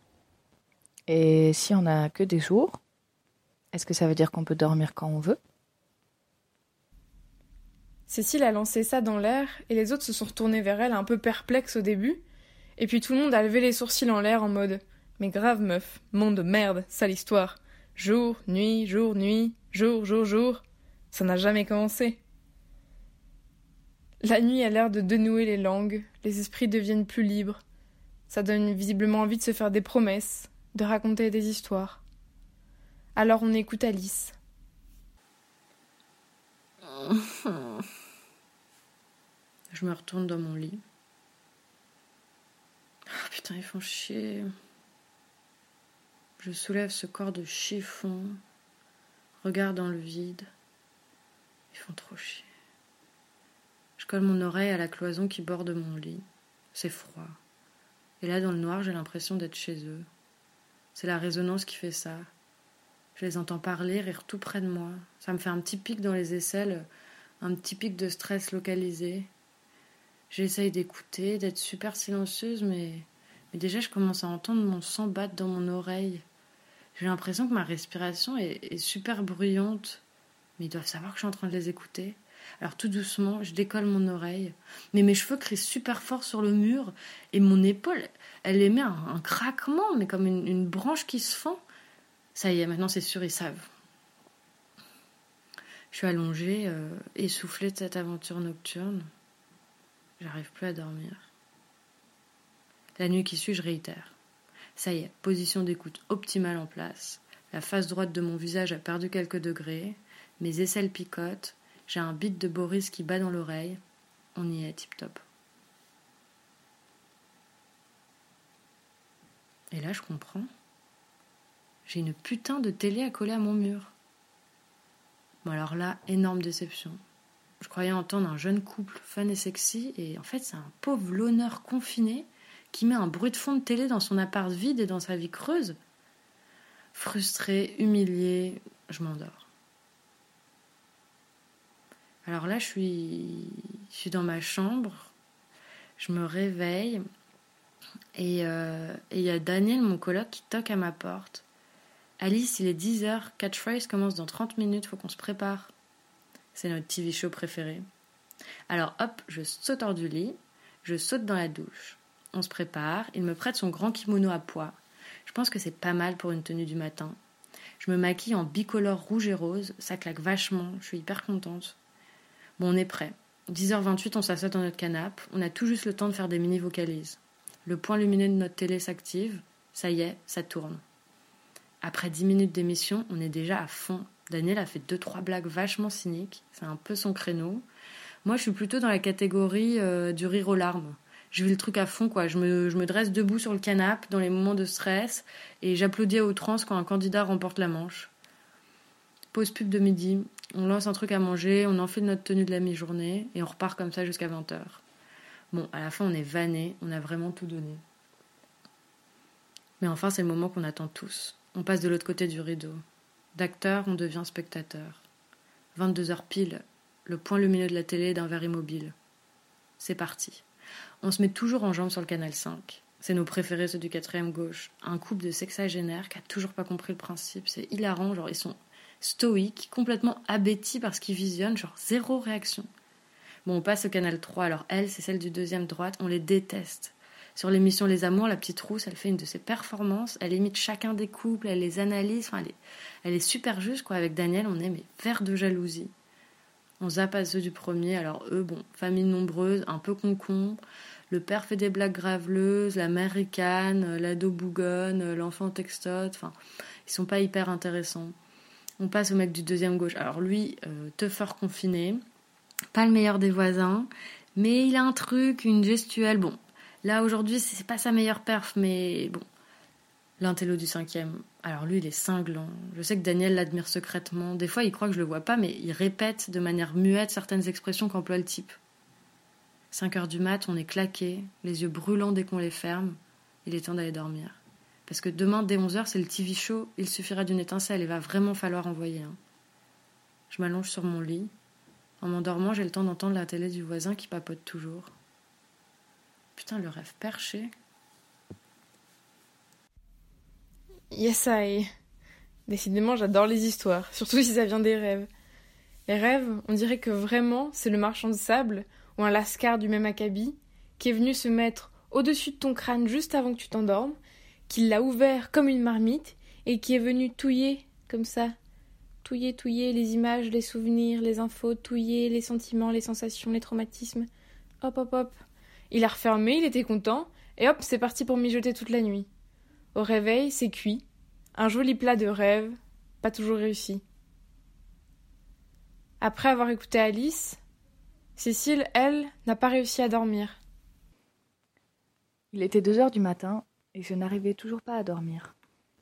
Et si on n'a que des jours, est-ce que ça veut dire qu'on peut dormir quand on veut ? Cécile a lancé ça dans l'air et les autres se sont retournés vers elle un peu perplexes au début. Et puis tout le monde a levé les sourcils en l'air en mode « Mais grave meuf, monde de merde, sale histoire. Jour, nuit, jour, nuit, jour, jour, jour. Ça n'a jamais commencé. » La nuit a l'air de dénouer les langues, les esprits deviennent plus libres. Ça donne visiblement envie de se faire des promesses, de raconter des histoires. Alors on écoute Alice. Je me retourne dans mon lit. Oh, putain, ils font chier. Je soulève ce corps de chiffon, regarde dans le vide. Ils font trop chier. Je colle mon oreille à la cloison qui borde mon lit. C'est froid. Et là, dans le noir, j'ai l'impression d'être chez eux. C'est la résonance qui fait ça. Je les entends parler, rire tout près de moi. Ça me fait un petit pic dans les aisselles, un petit pic de stress localisé. J'essaye d'écouter, d'être super silencieuse, mais déjà, je commence à entendre mon sang battre dans mon oreille. J'ai l'impression que ma respiration est super bruyante. Mais ils doivent savoir que je suis en train de les écouter. Alors tout doucement, je décolle mon oreille. Mais mes cheveux crient super fort sur le mur. Et mon épaule, elle émet un craquement, mais comme une branche qui se fend. Ça y est, maintenant c'est sûr, ils savent. Je suis allongée, essoufflée de cette aventure nocturne. J'arrive plus à dormir. La nuit qui suit, je réitère. Ça y est, position d'écoute optimale en place. La face droite de mon visage a perdu quelques degrés. Mes aisselles picotent. J'ai un beat de Boris qui bat dans l'oreille. On y est, tip-top. Et là, je comprends. J'ai une putain de télé à coller à mon mur. Bon alors là, énorme déception. Je croyais entendre un jeune couple fun et sexy, et en fait, c'est un pauvre loner confiné qui met un bruit de fond de télé dans son appart vide et dans sa vie creuse. Frustrée, humiliée, je m'endors. Alors là, je suis dans ma chambre, je me réveille, et il y a Daniel, mon coloc, qui toque à ma porte. Alice, il est 10h, Catchphrase commence dans 30 minutes, faut qu'on se prépare. C'est notre TV show préféré. Alors hop, je saute hors du lit, je saute dans la douche. On se prépare, il me prête son grand kimono à pois. Je pense que c'est pas mal pour une tenue du matin. Je me maquille en bicolore rouge et rose, ça claque vachement, je suis hyper contente. Bon, on est prêt. 10h28, on s'assoit dans notre canapé, on a tout juste le temps de faire des mini-vocalises. Le point lumineux de notre télé s'active, ça y est, ça tourne. Après 10 minutes d'émission, on est déjà à fond. Daniel a fait 2-3 blagues vachement cyniques, c'est un peu son créneau. Moi, je suis plutôt dans la catégorie du rire aux larmes. Je vis le truc à fond, quoi. Je me dresse debout sur le canapé dans les moments de stress et j'applaudis à outrance quand un candidat remporte la manche. Pause pub de midi, on lance un truc à manger, on enfile notre tenue de la mi-journée et on repart comme ça jusqu'à 20h. Bon, à la fin, on est vannés, on a vraiment tout donné. Mais enfin, c'est le moment qu'on attend tous. On passe de l'autre côté du rideau. D'acteur, on devient spectateur. 22h pile, le point lumineux de la télé d'un verre immobile. c'est parti. On se met toujours en jambes sur le canal 5. C'est nos préférés, ceux du 4e gauche. Un couple de sexagénaires qui a toujours pas compris le principe. C'est hilarant, genre ils sont stoïques, complètement abétis par ce qu'ils visionnent, genre zéro réaction. Bon, on passe au canal 3, alors elle, c'est celle du 2e droite, on les déteste. Sur l'émission Les Amours, la petite rousse, elle fait une de ses performances, elle imite chacun des couples, elle les analyse, enfin, elle est super juste, quoi. Avec Daniel, on est mais vert de jalousie. On zappe à ceux du premier, alors eux, bon, famille nombreuse, un peu con-con, le père fait des blagues graveleuses, la mère ricane, l'ado bougonne, l'enfant textote, enfin, ils sont pas hyper intéressants. On passe au mec du 2e gauche, alors lui, teufeur confiné, pas le meilleur des voisins, mais il a un truc, une gestuelle, bon. Là, aujourd'hui, c'est pas sa meilleure perf, mais bon. L'intello du 5e. Alors lui, il est cinglant. Je sais que Daniel l'admire secrètement. Des fois, il croit que je le vois pas, mais il répète de manière muette certaines expressions qu'emploie le type. 5h du mat, on est claqués, les yeux brûlants dès qu'on les ferme. Il est temps d'aller dormir. Parce que demain, dès 11h, c'est le TV show. Il suffira d'une étincelle. Il va vraiment falloir envoyer. Je m'allonge sur mon lit. En m'endormant, j'ai le temps d'entendre la télé du voisin qui papote toujours. Putain, le rêve perché. Yes, I. Décidément, j'adore les histoires, surtout si ça vient des rêves. Les rêves, on dirait que vraiment, c'est le marchand de sable, ou un lascar du même acabit, qui est venu se mettre au-dessus de ton crâne juste avant que tu t'endormes, qui l'a ouvert comme une marmite, et qui est venu touiller, comme ça. Touiller les images, les souvenirs, les infos, touiller les sentiments, les sensations, les traumatismes. Hop, hop, hop. Il a refermé, il était content, et hop, c'est parti pour mijoter toute la nuit. Au réveil, c'est cuit. Un joli plat de rêve, pas toujours réussi. Après avoir écouté Alice, Cécile, elle, n'a pas réussi à dormir. Il était 2h du matin, et je n'arrivais toujours pas à dormir.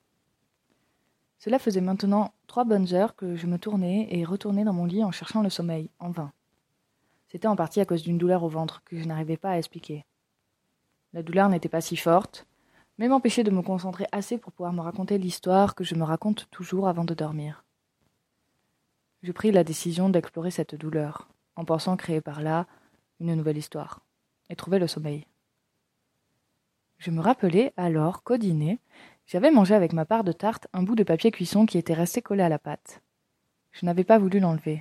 Cela faisait maintenant 3 bonnes heures que je me tournais et retournais dans mon lit en cherchant le sommeil, en vain. C'était en partie à cause d'une douleur au ventre que je n'arrivais pas à expliquer. La douleur n'était pas si forte, mais m'empêchait de me concentrer assez pour pouvoir me raconter l'histoire que je me raconte toujours avant de dormir. Je pris la décision d'explorer cette douleur, en pensant créer par là une nouvelle histoire, et trouver le sommeil. Je me rappelais alors qu'au dîner, j'avais mangé avec ma part de tarte un bout de papier cuisson qui était resté collé à la pâte. Je n'avais pas voulu l'enlever.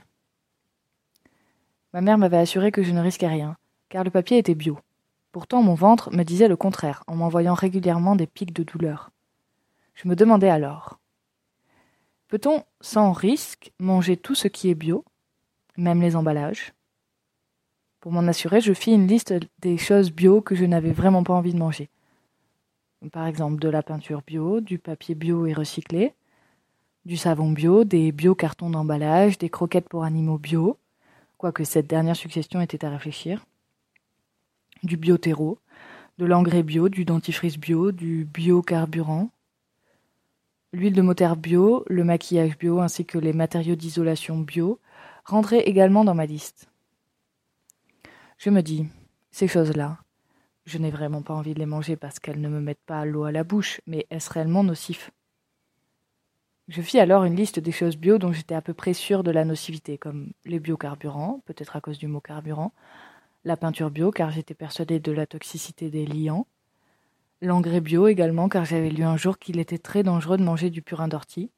Ma mère m'avait assuré que je ne risquais rien, car le papier était bio. Pourtant, mon ventre me disait le contraire, en m'envoyant régulièrement des pics de douleur. Je me demandais alors, peut-on, sans risque, manger tout ce qui est bio, même les emballages ? Pour m'en assurer, je fis une liste des choses bio que je n'avais vraiment pas envie de manger. Par exemple, de la peinture bio, du papier bio et recyclé, du savon bio, des bio-cartons d'emballage, des croquettes pour animaux bio, quoique cette dernière suggestion était à réfléchir, du bio-terreau, de l'engrais bio, du dentifrice bio, du biocarburant, l'huile de moteur bio, le maquillage bio ainsi que les matériaux d'isolation bio rentraient également dans ma liste. Je me dis, ces choses-là, je n'ai vraiment pas envie de les manger parce qu'elles ne me mettent pas l'eau à la bouche, mais est-ce réellement nocif ? Je fis alors une liste des choses bio dont j'étais à peu près sûre de la nocivité, comme les biocarburants, peut-être à cause du mot carburant, la peinture bio, car j'étais persuadée de la toxicité des liants, l'engrais bio également, car j'avais lu un jour qu'il était très dangereux de manger du purin d'ortie.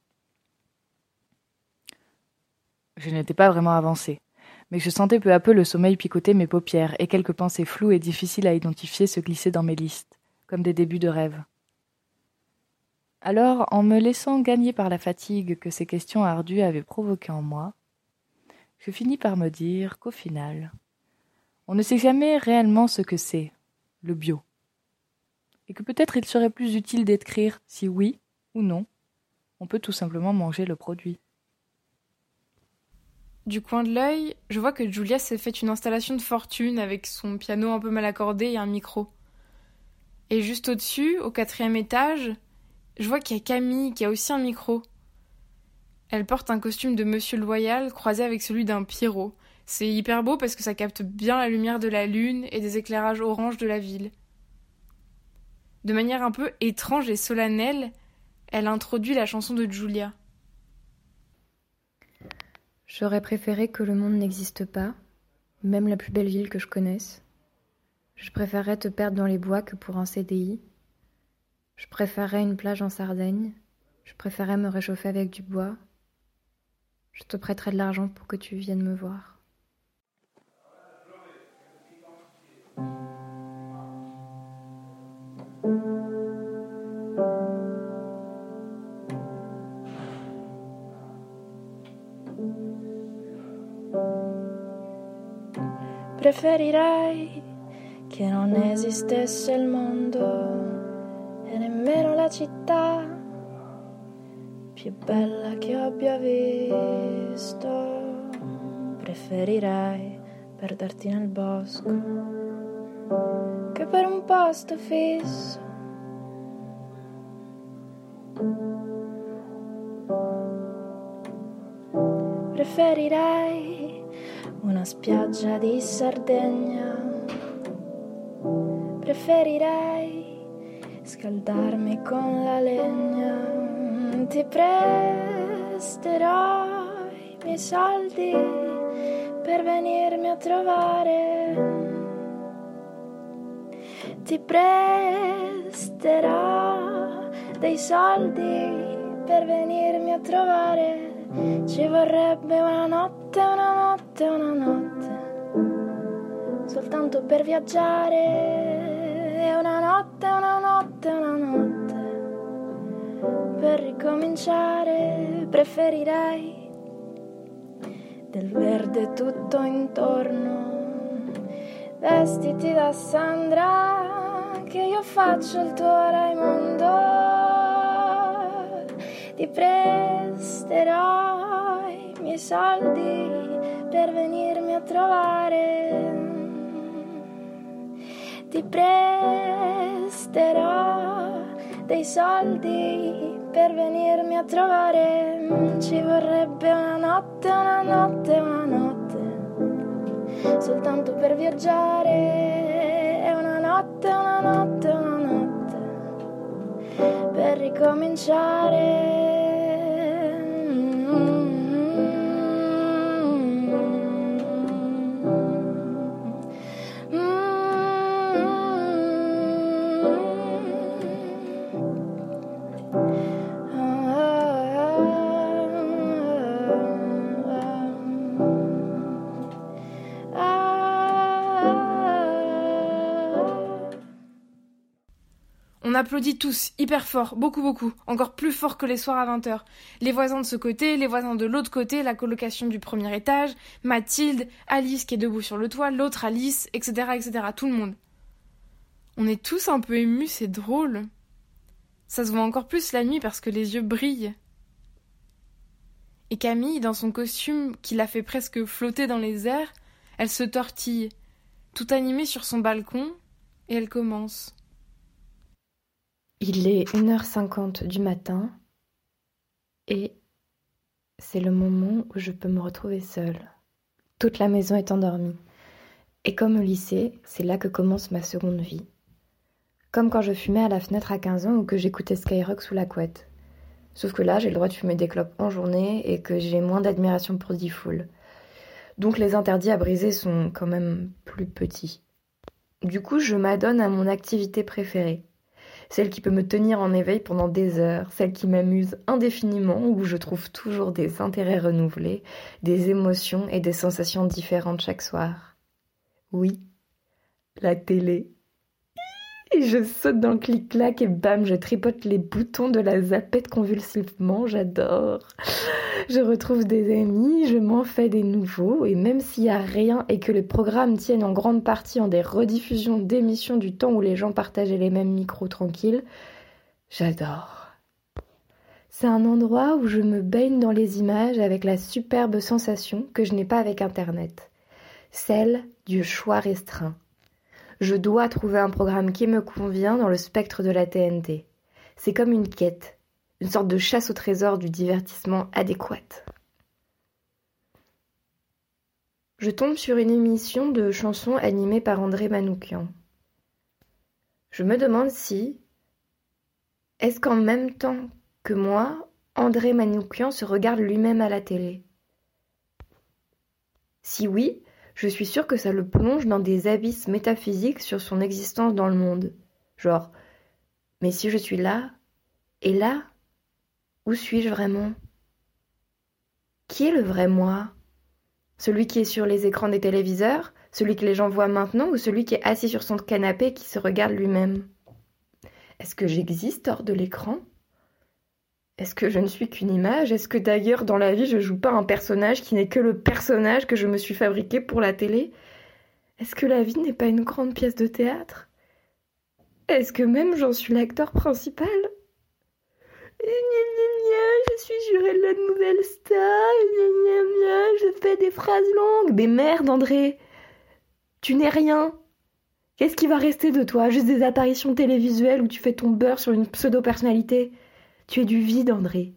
Je n'étais pas vraiment avancée, mais je sentais peu à peu le sommeil picoter mes paupières, et quelques pensées floues et difficiles à identifier se glisser dans mes listes, comme des débuts de rêve. Alors, en me laissant gagner par la fatigue que ces questions ardues avaient provoquée en moi, je finis par me dire qu'au final, on ne sait jamais réellement ce que c'est, le bio, et que peut-être il serait plus utile d'écrire si oui ou non, on peut tout simplement manger le produit. Du coin de l'œil, je vois que Julia s'est fait une installation de fortune avec son piano un peu mal accordé et un micro. Et juste au-dessus, au 4e étage, je vois qu'il y a Camille qui a aussi un micro. Elle porte un costume de Monsieur Loyal croisé avec celui d'un Pierrot. C'est hyper beau parce que ça capte bien la lumière de la lune et des éclairages orange de la ville. De manière un peu étrange et solennelle, elle introduit la chanson de Julia. J'aurais préféré que le monde n'existe pas, même la plus belle ville que je connaisse, Je préférerais te perdre dans les bois que pour un CDI. Je préférerais une plage en Sardaigne. Je préférerais me réchauffer avec du bois. Je te prêterai de l'argent pour que tu viennes me voir. Preferirei che non esistesse il mondo e nemmeno la città più bella che abbia visto. Preferirei perderti nel bosco che per un posto fisso. Preferirei una spiaggia di Sardegna. Preferirei scaldarmi con la legna. Ti presterò i miei soldi per venirmi a trovare. Ti presterò dei soldi per venirmi a trovare. Ci vorrebbe una notte, una notte, una notte, soltanto per viaggiare. Una notte, una notte, una notte, per ricominciare. Preferirei del verde tutto intorno, vestiti da Sandra, che io faccio il tuo Raimondo. Ti presterò i miei soldi per venirmi a trovare. Ti presterò dei soldi per venirmi a trovare. Ci vorrebbe una notte, una notte, una notte, soltanto per viaggiare. È una notte, una notte, una notte, per ricominciare. On applaudit tous, hyper fort, beaucoup, encore plus fort que les soirs à 20h. Les voisins de ce côté, les voisins de l'autre côté, la colocation du premier étage, Mathilde, Alice qui est debout sur le toit, l'autre Alice, etc., tout le monde. On est tous un peu émus, c'est drôle. Ça se voit encore plus la nuit parce que les yeux brillent. Et Camille, dans son costume qui la fait presque flotter dans les airs, elle se tortille, tout animée sur son balcon, et elle commence. Il est 1h50 du matin et c'est le moment où je peux me retrouver seule. Toute la maison est endormie. Et comme au lycée, c'est là que commence ma seconde vie. Comme quand je fumais à la fenêtre à 15 ans ou que j'écoutais Skyrock sous la couette. Sauf que là, j'ai le droit de fumer des clopes en journée et que j'ai moins d'admiration pour D-Fool. Donc les interdits à briser sont quand même plus petits. Du coup, je m'adonne à mon activité préférée. Celle qui peut me tenir en éveil pendant des heures, celle qui m'amuse indéfiniment, où je trouve toujours des intérêts renouvelés, des émotions et des sensations différentes chaque soir. Oui, la télé. Et je saute dans le clic-clac et bam, je tripote les boutons de la zapette convulsivement, j'adore. Je retrouve des amis, je m'en fais des nouveaux, et même s'il n'y a rien et que les programmes tiennent en grande partie en des rediffusions d'émissions du temps où les gens partageaient les mêmes micros tranquilles, j'adore. C'est un endroit où je me baigne dans les images avec la superbe sensation que je n'ai pas avec Internet, celle du choix restreint. Je dois trouver un programme qui me convient dans le spectre de la TNT. C'est comme une quête, une sorte de chasse au trésor du divertissement adéquat. Je tombe sur une émission de chansons animée par André Manoukian. Je me demande si, est-ce qu'en même temps que moi, André Manoukian se regarde lui-même à la télé? Si oui, je suis sûre que ça le plonge dans des abysses métaphysiques sur son existence dans le monde. Genre, mais si je suis là, et là, où suis-je vraiment ? Qui est le vrai moi ? Celui qui est sur les écrans des téléviseurs ? Celui que les gens voient maintenant ou celui qui est assis sur son canapé et qui se regarde lui-même ? Est-ce que j'existe hors de l'écran ? Est-ce que je ne suis qu'une image ? Est-ce que d'ailleurs dans la vie je joue pas un personnage qui n'est que le personnage que je me suis fabriqué pour la télé ? Est-ce que la vie n'est pas une grande pièce de théâtre ? Est-ce que même j'en suis l'acteur principal ? Je suis jurée de la nouvelle star, je fais des phrases longues. Mais merde André, tu n'es rien. Qu'est-ce qui va rester de toi ? Juste des apparitions télévisuelles où tu fais ton beurre sur une pseudo-personnalité ? Tu es du vide André.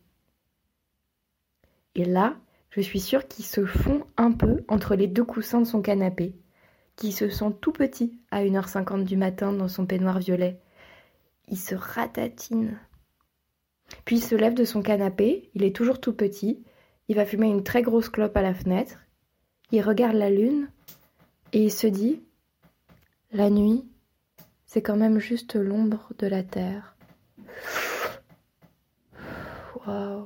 Et là, je suis sûre qu'il se fond un peu entre les deux coussins de son canapé, qu'il se sent tout petit à 1h50 du matin dans son peignoir violet. Il se ratatine. Puis il se lève de son canapé, il est toujours tout petit, il va fumer une très grosse clope à la fenêtre, il regarde la lune et il se dit « La nuit, c'est quand même juste l'ombre de la terre. » Waouh.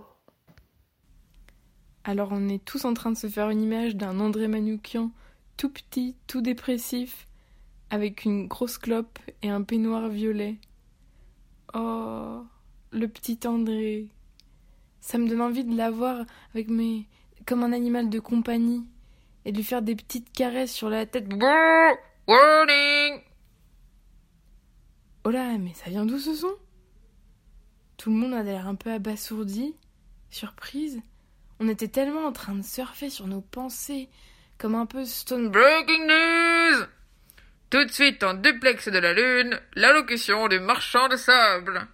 Alors on est tous en train de se faire une image d'un André Manoukian tout petit, tout dépressif, avec une grosse clope et un peignoir violet. Oh, le petit André. Ça me donne envie de l'avoir avec comme un animal de compagnie et de lui faire des petites caresses sur la tête. Warning! Oh là, mais ça vient d'où ce son ? Tout le monde a l'air un peu abasourdi, surprise. On était tellement en train de surfer sur nos pensées, comme un peu stone. Breaking news! Tout de suite en duplex de la Lune, l'allocution du marchand de sable.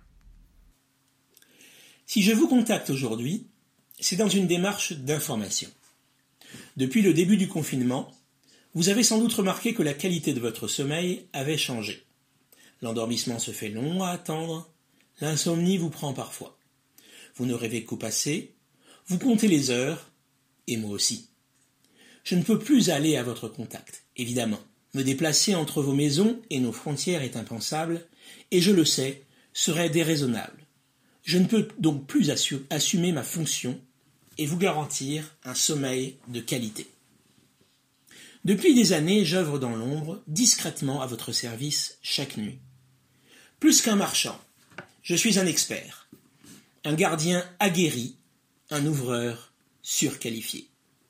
Si je vous contacte aujourd'hui, c'est dans une démarche d'information. Depuis le début du confinement, vous avez sans doute remarqué que la qualité de votre sommeil avait changé. L'endormissement se fait long à attendre, l'insomnie vous prend parfois. Vous ne rêvez qu'au passé, vous comptez les heures, et moi aussi. Je ne peux plus aller à votre contact, évidemment. Me déplacer entre vos maisons et nos frontières est impensable, et je le sais, serait déraisonnable. Je ne peux donc plus assumer ma fonction et vous garantir un sommeil de qualité. Depuis des années, j'œuvre dans l'ombre, discrètement à votre service chaque nuit. Plus qu'un marchand, je suis un expert, un gardien aguerri, un ouvreur surqualifié.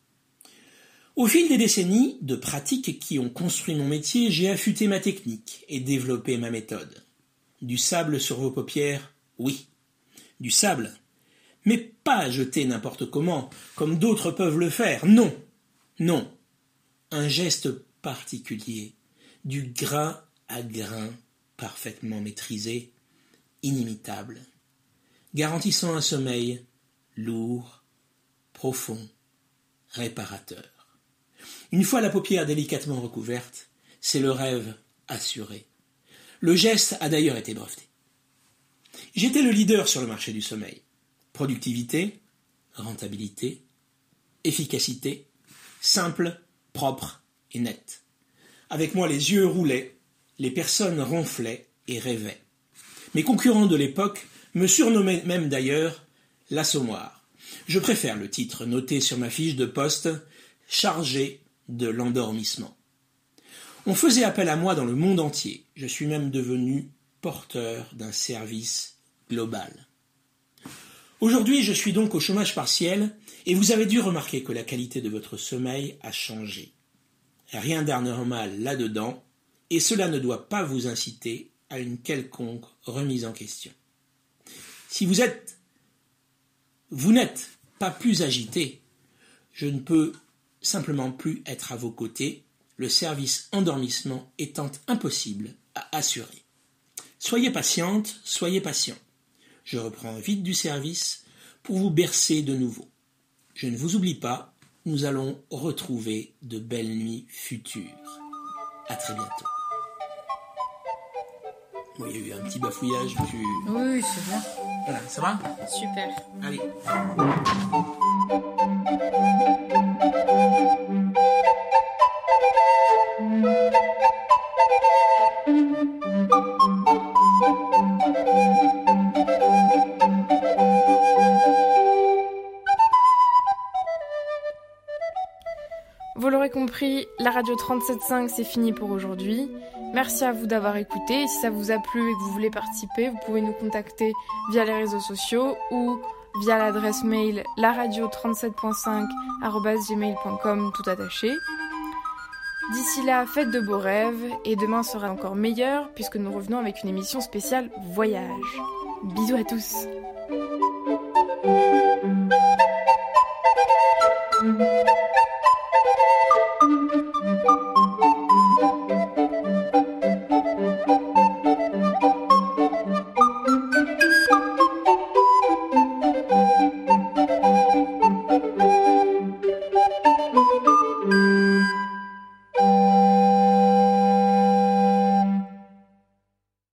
Au fil des décennies de pratiques qui ont construit mon métier, j'ai affûté ma technique et développé ma méthode. Du sable sur vos paupières, oui. Du sable, mais pas jeté n'importe comment, comme d'autres peuvent le faire, non, non. Un geste particulier, du grain à grain, parfaitement maîtrisé, inimitable, garantissant un sommeil lourd, profond, réparateur. Une fois la paupière délicatement recouverte, c'est le rêve assuré. Le geste a d'ailleurs été breveté. J'étais le leader sur le marché du sommeil. Productivité, rentabilité, efficacité, simple, propre et net. Avec moi, les yeux roulaient, les personnes ronflaient et rêvaient. Mes concurrents de l'époque me surnommaient même d'ailleurs l'assommoir. Je préfère le titre noté sur ma fiche de poste, chargé de l'endormissement. On faisait appel à moi dans le monde entier. Je suis même devenu porteur d'un service global. Aujourd'hui, je suis donc au chômage partiel et vous avez dû remarquer que la qualité de votre sommeil a changé. Rien d'anormal là-dedans et cela ne doit pas vous inciter à une quelconque remise en question. Si vous n'êtes pas plus agité, je ne peux simplement plus être à vos côtés, le service endormissement étant impossible à assurer. Soyez patiente, soyez patient. Je reprends vite du service pour vous bercer de nouveau. Je ne vous oublie pas, nous allons retrouver de belles nuits futures. À très bientôt. Bon, il y a eu un petit bafouillage. Oui, c'est bien. Voilà, ça va ? Super. Allez. Vous l'aurez compris, la radio 37.5 c'est fini pour aujourd'hui. Merci à vous d'avoir écouté. Et si ça vous a plu et que vous voulez participer, vous pouvez nous contacter via les réseaux sociaux ou via l'adresse mail laradio37.5@gmail.com tout attaché. D'ici là, faites de beaux rêves et demain sera encore meilleur puisque nous revenons avec une émission spéciale voyage. Bisous à tous.